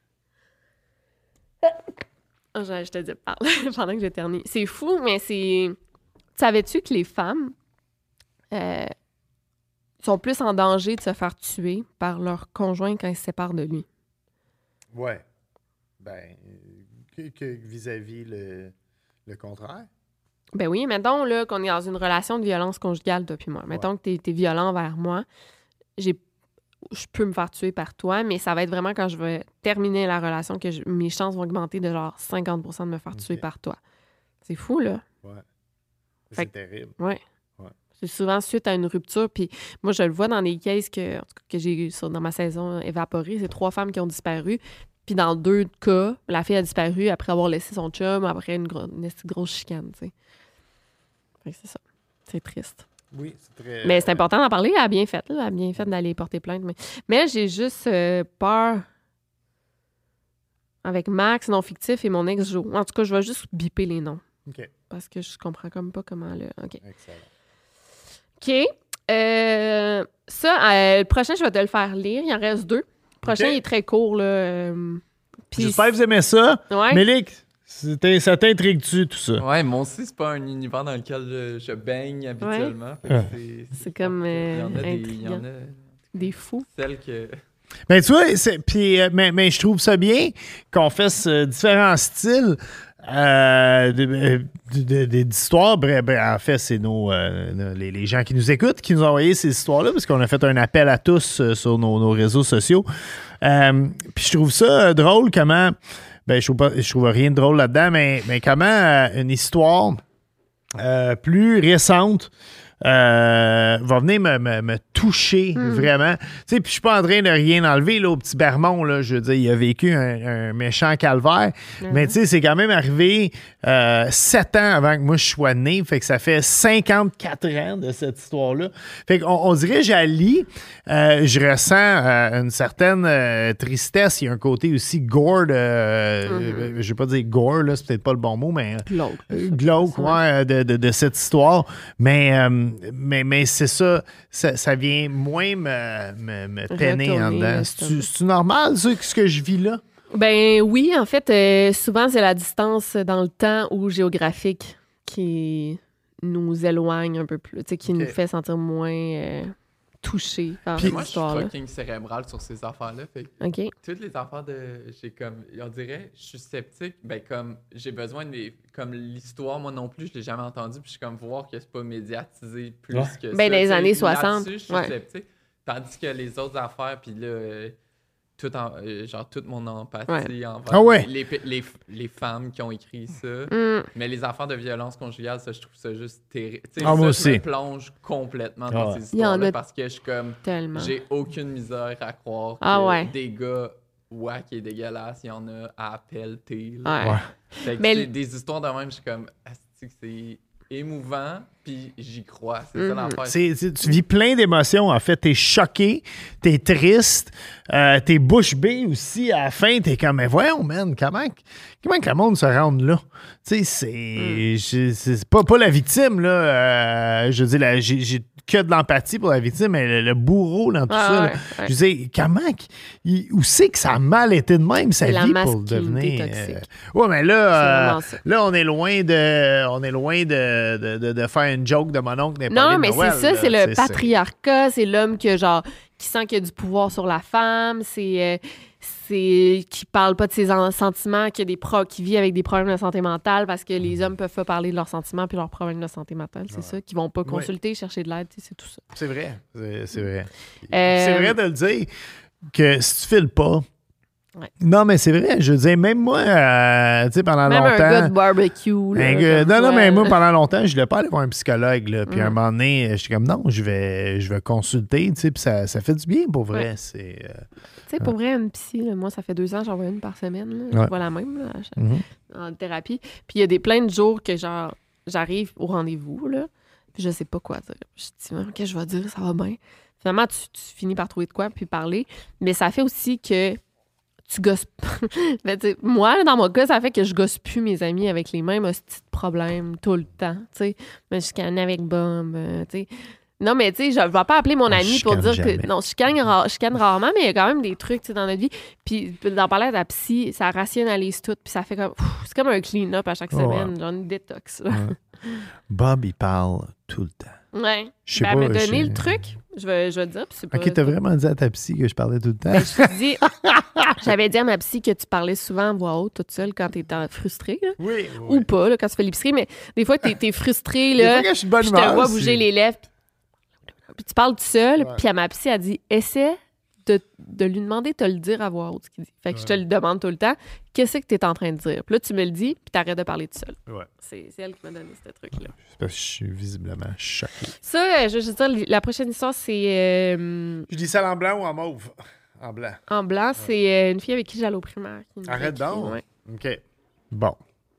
Oh, je, je te dis, parle pendant que j'éternue. C'est fou, mais c'est... Savais-tu que les femmes euh, sont plus en danger de se faire tuer par leur conjoint quand ils se séparent de lui? Ouais. Ben, que, que vis-à-vis le, le contraire. Ben oui, mettons là, qu'on est dans une relation de violence conjugale, toi puis moi. Mettons Ouais. que t'es, t'es violent envers moi. J'ai, je peux me faire tuer par toi, mais ça va être vraiment quand je vais terminer la relation que je- mes chances vont augmenter de genre cinquante pour cent de me faire tuer Ok. par toi. C'est fou, là. Ouais. Fait C'est que- terrible. Ouais. Ouais. C'est souvent suite à une rupture. Puis moi, je le vois dans des cases que, en tout cas, que j'ai eu sur- dans ma saison évaporée. C'est trois femmes qui ont disparu. Puis dans deux cas, la fille a disparu après avoir laissé son chum, après une, gro- une esti de grosse chicane, tu sais. Fait que c'est ça. C'est triste. Oui, c'est très... Mais c'est important d'en parler. Elle a bien fait. Là. Elle a bien fait d'aller porter plainte. Mais, mais j'ai juste euh, peur avec Max, non fictif, et mon ex-Jo. En tout cas, je vais juste biper les noms. OK. Parce que je comprends comme pas comment le... OK. Excellent. OK. Euh, ça, euh, le prochain, je vais te le faire lire. Il en reste deux. Le prochain, OK. il est très court, là. euh, puis- J'espère que vous aimez ça. Ouais. Mélic, C'était, ça t'intrigue-tu, tout ça? Ouais, moi aussi, c'est pas un univers dans lequel je, je baigne habituellement. Fait que Ouais. c'est, C'est comme il y en a euh, des, il y intriguant. en a Des fous. celles que... Ben, tu vois, c'est, pis, euh, mais, mais je trouve ça bien qu'on fasse euh, différents styles euh, de- de- de- de- d'histoires. Bref, bref, en fait, c'est nos, euh, nos- les, les gens qui nous écoutent qui nous ont envoyé ces histoires-là parce qu'on a fait un appel à tous euh, sur nos, nos réseaux sociaux. Euh, Puis je trouve ça euh, drôle comment... Ben, je trouve, pas, je trouve rien de drôle là-dedans, mais, mais comment euh, une histoire euh, plus récente euh, va venir me, me- me toucher Mm. vraiment. Tu sais, puis je suis pas en train de rien enlever là, au petit Bermond, là, je veux dire, il a vécu un, un méchant calvaire, Mm-hmm. mais tu sais, c'est quand même arrivé euh, sept ans avant que moi je sois né, fait que ça fait cinquante-quatre ans de cette histoire-là. Fait qu'on on dirait, j'allie, euh, je ressens euh, une certaine euh, tristesse, il y a un côté aussi gore, de, euh, je vais pas dire gore, là, c'est peut-être pas le bon mot, mais... Glauque. Euh, glauque, ouais, de, de, de cette histoire. Mais, euh, mais, mais c'est ça, ça, ça vient moins me, me, me peiner en Retourner, dedans. là, C'est-tu, c'est-tu normal, ça, ce que je vis là? Ben oui, en fait, euh, souvent, c'est la distance dans le temps ou géographique qui nous éloigne un peu plus, tu sais, qui Ok. nous fait sentir moins euh, touchés par Puis- cette Moi, je suis histoire-là. fucking cérébral sur ces affaires-là. Fait que OK. toutes les affaires de... J'ai comme... On dirait, je suis sceptique. Ben, comme, j'ai besoin de... mes- Comme l'histoire, moi non plus, je l'ai jamais entendu. Puis je suis comme voir que c'est pas médiatisé plus Ouais. que ça. Ben, dans les Tu sais, années soixante, là-dessus, je suis ouais. sceptique. Tandis que les autres affaires, puis là... euh, tout en, euh, genre toute mon empathie Ouais. envers Ah ouais. les, les, les, les femmes qui ont écrit ça. Mm. Mais les affaires de violence conjugale, ça, je trouve ça juste terrible. Tu sais, Ah, ça, moi je aussi. me plonge complètement Ah dans ouais. ces Il y en histoires-là a parce que je suis comme... Tellement. J'ai aucune misère à croire que Ah ouais. des gars wack et dégueulasses, il y en a à pelleter. Ouais. Ouais. Fait que Mais c'est l- des histoires de même, je suis comme, asti que c'est émouvant, puis j'y crois. C'est Mhm. ça l'affaire. C'est, c'est- tu vis plein d'émotions, en fait. T'es choqué, t'es triste, euh, t'es bouche bée aussi. À la fin, t'es comme, mais voyons, man, comment, comment que le monde se rende là? Tu sais, c'est, j'ai- c'est pas, pas la victime, là. euh, je veux dire, la- j'ai, j'ai que de l'empathie pour la victime, mais le, le bourreau dans tout Ah, ça, ouais, là, ouais. je veux dire, comment, qu'il- où c'est que ça a mal été de même, sa C'est la vie, pour masculinité devenir... toxique. euh, ouais, mais là, C'est euh, vraiment ça. là, on est loin de, on est loin de, de, de, de faire une joke de mon oncle Non, Pauline mais Noël, c'est ça, là. c'est le C'est- patriarcat, c'est l'homme que, genre, qui sent qu'il y a du pouvoir sur la femme, c'est... euh, c'est qui parle pas de ses en- sentiments, qui, a des pro- qui vit avec des problèmes de santé mentale parce que les hommes peuvent pas parler de leurs sentiments puis leurs problèmes de santé mentale, c'est ça, qui vont pas consulter, chercher de l'aide, tu sais, c'est tout ça. C'est vrai. C'est, c'est vrai. Euh, C'est vrai de le dire que si tu files pas. Ouais. Non, mais c'est vrai. Je veux dire, même moi, euh, tu sais, pendant Même longtemps. un gars de barbecue. là, un gars- comme non, non, toi, mais moi, là. pendant longtemps, je voulais pas aller voir un psychologue. Là, puis à un Mm. moment donné, j'étais comme non, je vais, je vais consulter. Tu sais, puis ça, ça fait du bien pour vrai. Ouais. C'est, euh, Tu sais, pour vrai, une psy, là, moi, ça fait deux ans, j'en vois une par semaine. Là. Je Ouais. vois la même là, à chaque- mhm. en thérapie. Puis il y a des plein de jours que, genre, j'arrive au rendez-vous, là, puis je sais pas quoi dire. Je dis, OK, je vais dire, ça va bien. Finalement, tu, tu finis par trouver de quoi, puis parler. Mais ça fait aussi que tu gosses pas. Ben, tu sais, moi, là, dans mon cas, ça fait que je gosse plus mes amis avec les mêmes petits problèmes tout le temps. Tu sais, mais je chicane avec Bob, euh, tu sais. Non, mais tu sais, je vais pas appeler mon On ami pour chicane dire jamais. que. Non, je chicane, ra- je chicane rarement, mais il y a quand même des trucs tu sais, dans notre vie. Puis d'en parler à ta psy, ça rationalise tout. Puis ça fait comme. Pff, c'est comme un clean-up à chaque Ouais. semaine, genre une détox. Là. Bob, il parle tout le temps. Ouais. Je sais Ben, pas, elle m'a donné je- le truc. Je vais, je vais te dire. Puis c'est pas. Ok, t'as vraiment dit à ta psy que je parlais tout le temps. Ben, je te dis, j'avais dit à ma psy que tu parlais souvent à voix haute, toute seule, quand t'étais frustrée, là. oui, Ou pas, là, quand tu fais l'épicerie, mais des fois, t'es, t'es frustré, Des là. fois, quand je suis de bonne Puis je humeur, te vois c'est- bouger les lèvres. Puis, puis tu parles tout seul. Ouais. Puis à ma psy, elle dit essaie de, de lui demander de te le dire à voix haute, ce qu'il dit. Fait que je te le demande tout le temps. Qu'est-ce que tu es en train de dire? Puis là, tu me le dis, puis t'arrêtes de parler tout seul. Ouais. C'est, c'est elle qui m'a donné ce truc-là. C'est parce que je suis visiblement choqué. Ça, euh, je veux juste dire, la prochaine histoire, c'est euh, Je dis ça en blanc ou en mauve? En blanc. en blanc. C'est euh, une fille avec qui j'allais au primaire. qui nous a Arrête écrit, donc. ouais. OK. Bon.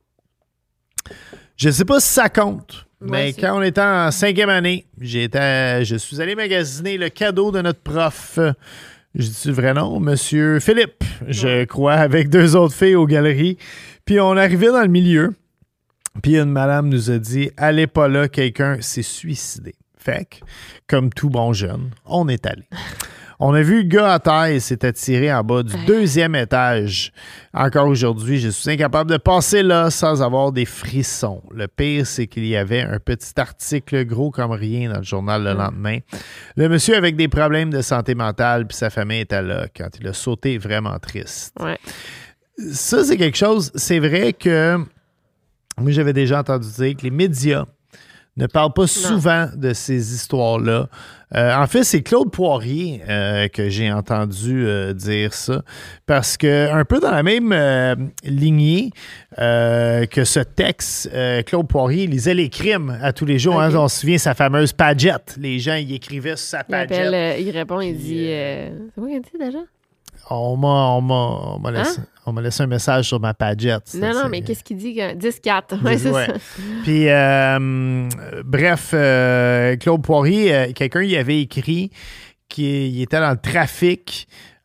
Je sais pas si ça compte, Ouais, mais c'est- quand on était en cinquième année, j'étais, je suis allé magasiner le cadeau de notre prof. Je dis le vrai nom, Monsieur Philippe, je Ouais. crois, avec deux autres filles aux galeries. Puis on arrivait dans le milieu, puis une madame nous a dit « Allez pas là, quelqu'un s'est suicidé. » Fait que, comme tout bon jeune, on est allé. On a vu le gars à terre, il s'était tiré en bas du Ouais. deuxième étage. Encore aujourd'hui, je suis incapable de passer là sans avoir des frissons. Le pire, c'est qu'il y avait un petit article gros comme rien dans le journal le lendemain. Le monsieur avec des problèmes de santé mentale puis sa famille était là quand il a sauté, vraiment triste. Ouais. Ça, c'est quelque chose. C'est vrai que moi, j'avais déjà entendu dire que les médias ne parlent pas souvent de ces histoires-là. Euh, en fait, c'est Claude Poirier euh, que j'ai entendu euh, dire ça. Parce que, un peu dans la même euh, lignée euh, que ce texte, euh, Claude Poirier lisait les crimes à tous les jours. Okay. Hein, on se souvient sa fameuse pagette. Les gens, ils écrivaient sur sa Il, pagette. appelle, euh, il répond, il Puis, dit... euh, euh, C'est quoi qu'il dit déjà? On m'a, on m'a, on m'a laissé, Hein? on m'a laissé un message sur ma pagette. Non, non, C'est- mais qu'est-ce qu'il dit? quand- dix quatre. Ouais, c'est Ouais. ça. Puis, euh, bref, euh, Claude Poirier, euh, quelqu'un y avait écrit qu'il était dans le trafic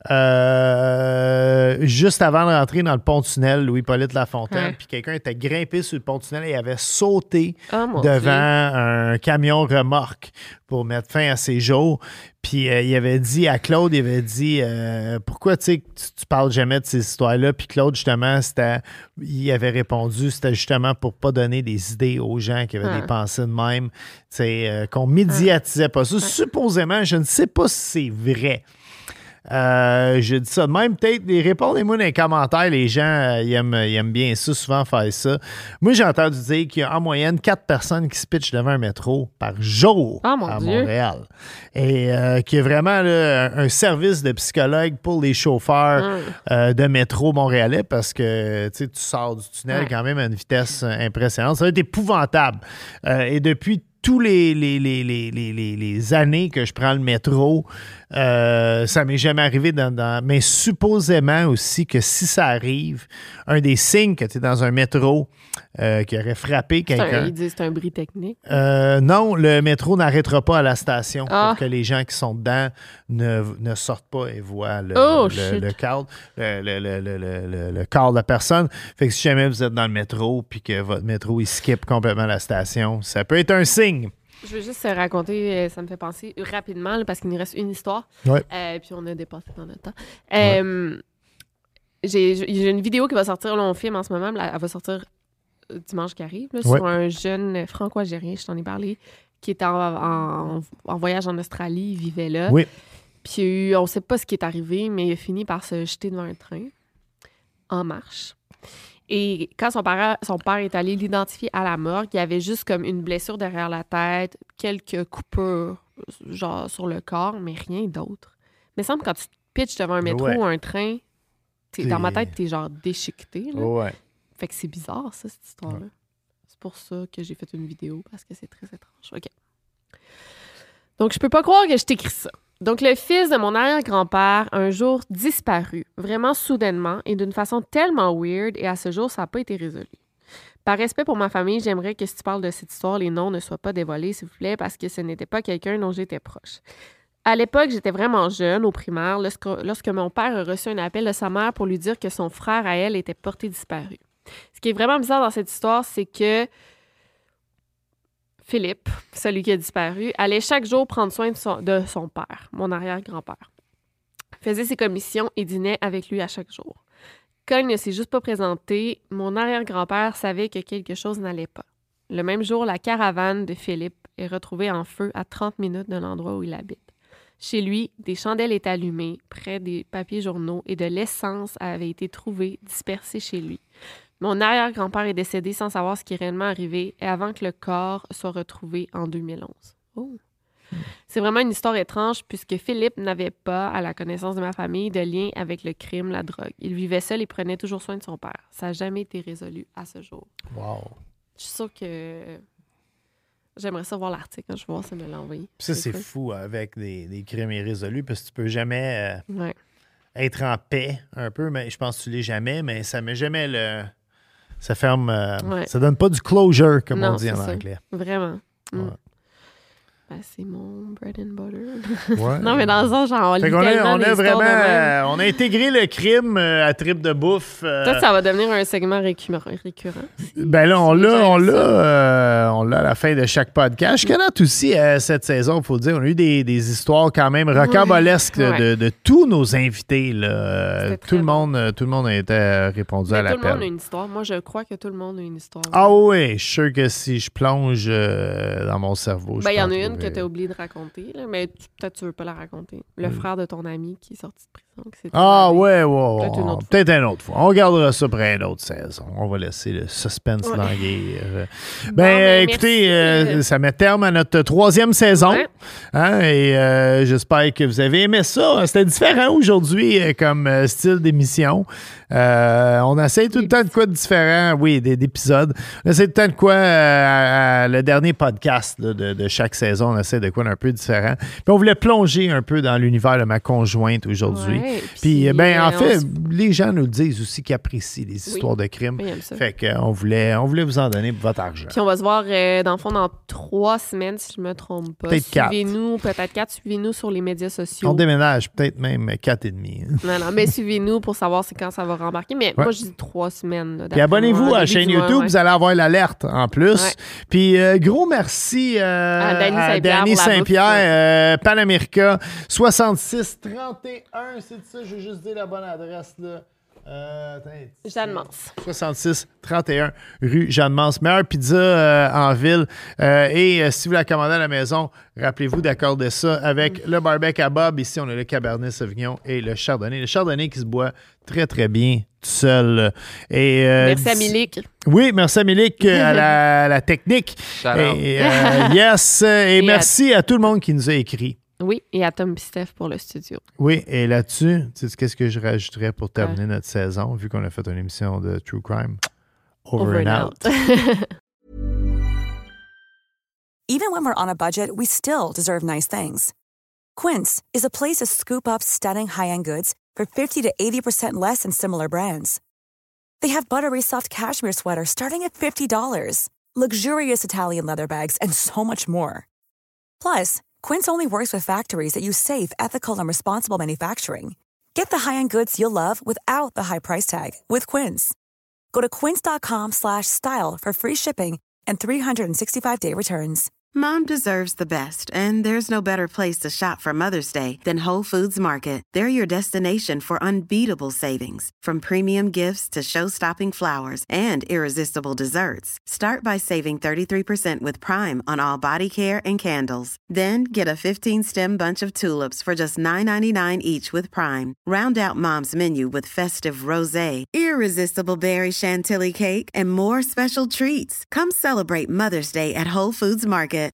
euh, juste avant de rentrer dans le pont-tunnel, Louis-Polyte Lafontaine. Ouais. Puis quelqu'un était grimpé sur le pont-tunnel et avait sauté Oh, mon devant Dieu. un camion remorque pour mettre fin à ses jours. Puis euh, il avait dit à Claude, il avait dit euh, pourquoi tu sais tu, tu parles jamais de ces histoires-là. Puis Claude, justement, c'était, il avait répondu, c'était justement pour pas donner des idées aux gens qui avaient Ah. des pensées de même, tu sais, euh, qu'on médiatisait pas ça. Supposément, je ne sais pas si c'est vrai. Euh, je dis ça de même, peut-être, les répondez-moi dans les commentaires, les gens, euh, ils, aiment, ils aiment bien ça, souvent faire ça. Moi, j'ai entendu dire qu'il y a en moyenne quatre personnes qui se pitchent devant un métro par jour Ah, mon à Dieu. Montréal. Et euh, qu'il y a vraiment là, un, un service de psychologue pour les chauffeurs Hum. euh, de métro montréalais parce que tu sais, tu sors du tunnel Ouais. quand même à une vitesse euh, impressionnante. Ça va être épouvantable. Euh, et depuis tous les, les, les, les, les, les, les années que je prends le métro, euh, ça m'est jamais arrivé dans, dans- mais supposément aussi que si ça arrive, un des signes que tu es dans un métro euh, qui aurait frappé C'est un- quelqu'un. Il dit c'est un bris technique. Euh, non, le métro n'arrêtera pas à la station Ah. pour que les gens qui sont dedans ne, ne sortent pas et voient le, Oh, le, shit. le cadre, le, le, le, le, le- le- le cadre de la personne. Fait que si jamais vous êtes dans le métro puis que votre métro il skip complètement la station, ça peut être un signe. Je veux juste euh, raconter, euh, ça me fait penser rapidement, là, parce qu'il nous reste une histoire. Ouais. Euh, puis on a dépassé dans notre temps. Euh, j'ai, j'ai une vidéo qui va sortir, là, on filme en ce moment, là, elle va sortir euh, dimanche qui arrive, là, Ouais. sur un jeune franco-algérien, je t'en ai parlé, qui était en, en- en voyage en Australie, il vivait là. Oui. Puis on sait pas ce qui est arrivé, mais il a fini par se jeter devant un train en marche. Et quand son père, son père est allé l'identifier à la morgue, il y avait juste comme une blessure derrière la tête, quelques coupures genre sur le corps, mais rien d'autre. Mais il semble que quand tu te pitches devant un métro Ouais. ou un train, t'es- T'es- dans ma tête, t'es genre déchiqueté. Là. Ouais. Fait que c'est bizarre, ça, cette histoire-là. C'est pour ça que j'ai fait une vidéo, parce que c'est très étrange. OK. Donc, je peux pas croire que je t'écris ça. Donc, le fils de mon arrière-grand-père, un jour disparu, vraiment soudainement et d'une façon tellement weird, et à ce jour, ça n'a pas été résolu. Par respect pour ma famille, j'aimerais que si tu parles de cette histoire, les noms ne soient pas dévoilés, s'il vous plaît, parce que ce n'était pas quelqu'un dont j'étais proche. À l'époque, j'étais vraiment jeune, au primaire, lorsque, lorsque mon père a reçu un appel de sa mère pour lui dire que son frère à elle était porté disparu. Ce qui est vraiment bizarre dans cette histoire, c'est que Philippe, celui qui a disparu, allait chaque jour prendre soin de son, de son père, mon arrière-grand-père. Faisait ses commissions et dînait avec lui à chaque jour. Quand il ne s'est juste pas présenté, mon arrière-grand-père savait que quelque chose n'allait pas. Le même jour, la caravane de Philippe est retrouvée en feu à trente minutes de l'endroit où il habite. Chez lui, des chandelles étaient allumées près des papiers journaux et de l'essence avait été trouvée dispersée chez lui. Mon arrière-grand-père est décédé sans savoir ce qui est réellement arrivé et avant que le corps soit retrouvé en deux mille onze. Oh. C'est vraiment une histoire étrange puisque Philippe n'avait pas, à la connaissance de ma famille, de lien avec le crime, la drogue. Il vivait seul et prenait toujours soin de son père. Ça n'a jamais été résolu à ce jour. Wow. Je suis sûre que j'aimerais ça voir l'article. Je vais voir si elle me l'a envoyé. Puis ça, c'est cool. fou avec des, des crimes irrésolus parce que tu peux jamais euh, Ouais. être en paix un peu, mais je pense que tu l'es jamais, mais ça met jamais le. Ça ferme. euh, Ouais. Ça donne pas du closure, comme Non, on dit en c'est ça. anglais. Vraiment. Mm. Ouais. Ben, c'est mon bread and butter. Ouais. Non, mais dans le sens, genre, on Fait lit qu'on a, tellement on des a histoires vraiment de même. euh, on a intégré le crime euh, à Trip de bouffe. euh, Peut-être que ça va devenir un segment récurrent. récurrent aussi. Ben là, on Si l'a, j'aime on ça. l'a, euh, on l'a à la fin de chaque podcast. Je connais aussi euh, cette saison, il faut dire. On a eu des, des histoires quand même rocambolesques de, Ouais. de, de tous nos invités. Là. Euh, C'était Tout très le bon. monde, euh, tout le monde a été euh, répondu Mais à tout le monde a l'appel. une histoire. Moi, je crois que tout le monde a une histoire. Ah oui, je suis sûr que si je plonge euh, dans mon cerveau, Ben, il y je en peux a une trouver- que tu as oublié de raconter, là, mais tu- peut-être tu veux pas la raconter. Le frère de ton ami qui est sorti de prison. qui s'est Ah évadé. ouais, ouais, ouais. Peut-être une autre fois. Peut-être une autre fois. On gardera ça pour une autre saison. On va laisser le suspense Ouais. languir. Euh, Bon, Ben, ben, écoutez, merci. euh, ça met terme à notre troisième saison. Ouais. Hein, et euh, j'espère que vous avez aimé ça. C'était différent aujourd'hui euh, comme euh, style d'émission. Euh, on essaie tout le temps de quoi de différent, oui, des- d'épisodes. On essaie tout le temps de quoi, euh, à- à le dernier podcast là, de, de chaque saison, on essaie de quoi d'un peu différent. Puis on voulait plonger un peu dans l'univers de ma conjointe aujourd'hui. Ouais, Puis, ben, en euh, fait, on s- les gens nous le disent aussi qu'ils apprécient les histoires de crimes. Oui, ils aiment ça. Fait qu'on voulait, on voulait vous en donner pour votre argent. Puis on va se voir, euh, dans le fond, dans trois semaines, si je me trompe pas. Peut-être quatre. Suivez-nous, peut-être quatre. Suivez-nous sur les médias sociaux. On déménage peut-être même quatre et demi. hein. Non, non, mais suivez-nous pour savoir c'est quand ça va rembarquer. Mais Ouais. moi, je dis trois semaines. là, Puis d'après abonnez-vous moi, à la début chaîne du mois, YouTube, ouais. vous allez avoir l'alerte en plus. Ouais. Puis euh, gros merci euh, À Danny à Saint-Pierre Danny pour la Saint-Pierre, bouffe. euh, Panamérica, soixante-six trente et un, c'est ça, je vais juste dire la bonne adresse là. Euh, attends, Jeanne Mance. soixante-six trente et un rue Jeanne-Mance. Meilleure pizza euh, en ville. Euh, et euh, si vous la commandez à la maison, rappelez-vous d'accorder ça avec le barbecue à Bob. Ici, on a le Cabernet Sauvignon et le Chardonnay. Le Chardonnay qui se boit très, très bien tout seul. Et, euh, Merci à Milik. Oui, merci à Milik euh, à la, à la technique. Shout out. Et, euh, yes. Et, Et merci à... tout le monde qui nous a écrit. Oui, et à Tom Pistef pour le studio. Oui, et là-dessus, tu sais qu'est-ce que je rajouterais pour terminer notre saison, vu qu'on a fait une émission de True Crime? Over, and out. Even when we're on a budget, we still deserve nice things. Quince is a place to scoop up stunning high-end goods for fifty to eighty percent less than similar brands. They have buttery soft cashmere sweaters starting at fifty dollars, luxurious Italian leather bags, and so much more. Plus, Quince only works with factories that use safe, ethical, and responsible manufacturing. Get the high-end goods you'll love without the high price tag with Quince. Go to quince.com slash style for free shipping and three sixty-five day returns. Mom deserves the best, and there's no better place to shop for Mother's Day than Whole Foods Market. They're your destination for unbeatable savings, from premium gifts to show-stopping flowers and irresistible desserts. Start by saving thirty-three percent with Prime on all body care and candles. Then get a fifteen-stem bunch of tulips for just nine ninety-nine each with Prime. Round out Mom's menu with festive rosé, irresistible berry chantilly cake, and more special treats. Come celebrate Mother's Day at Whole Foods Market.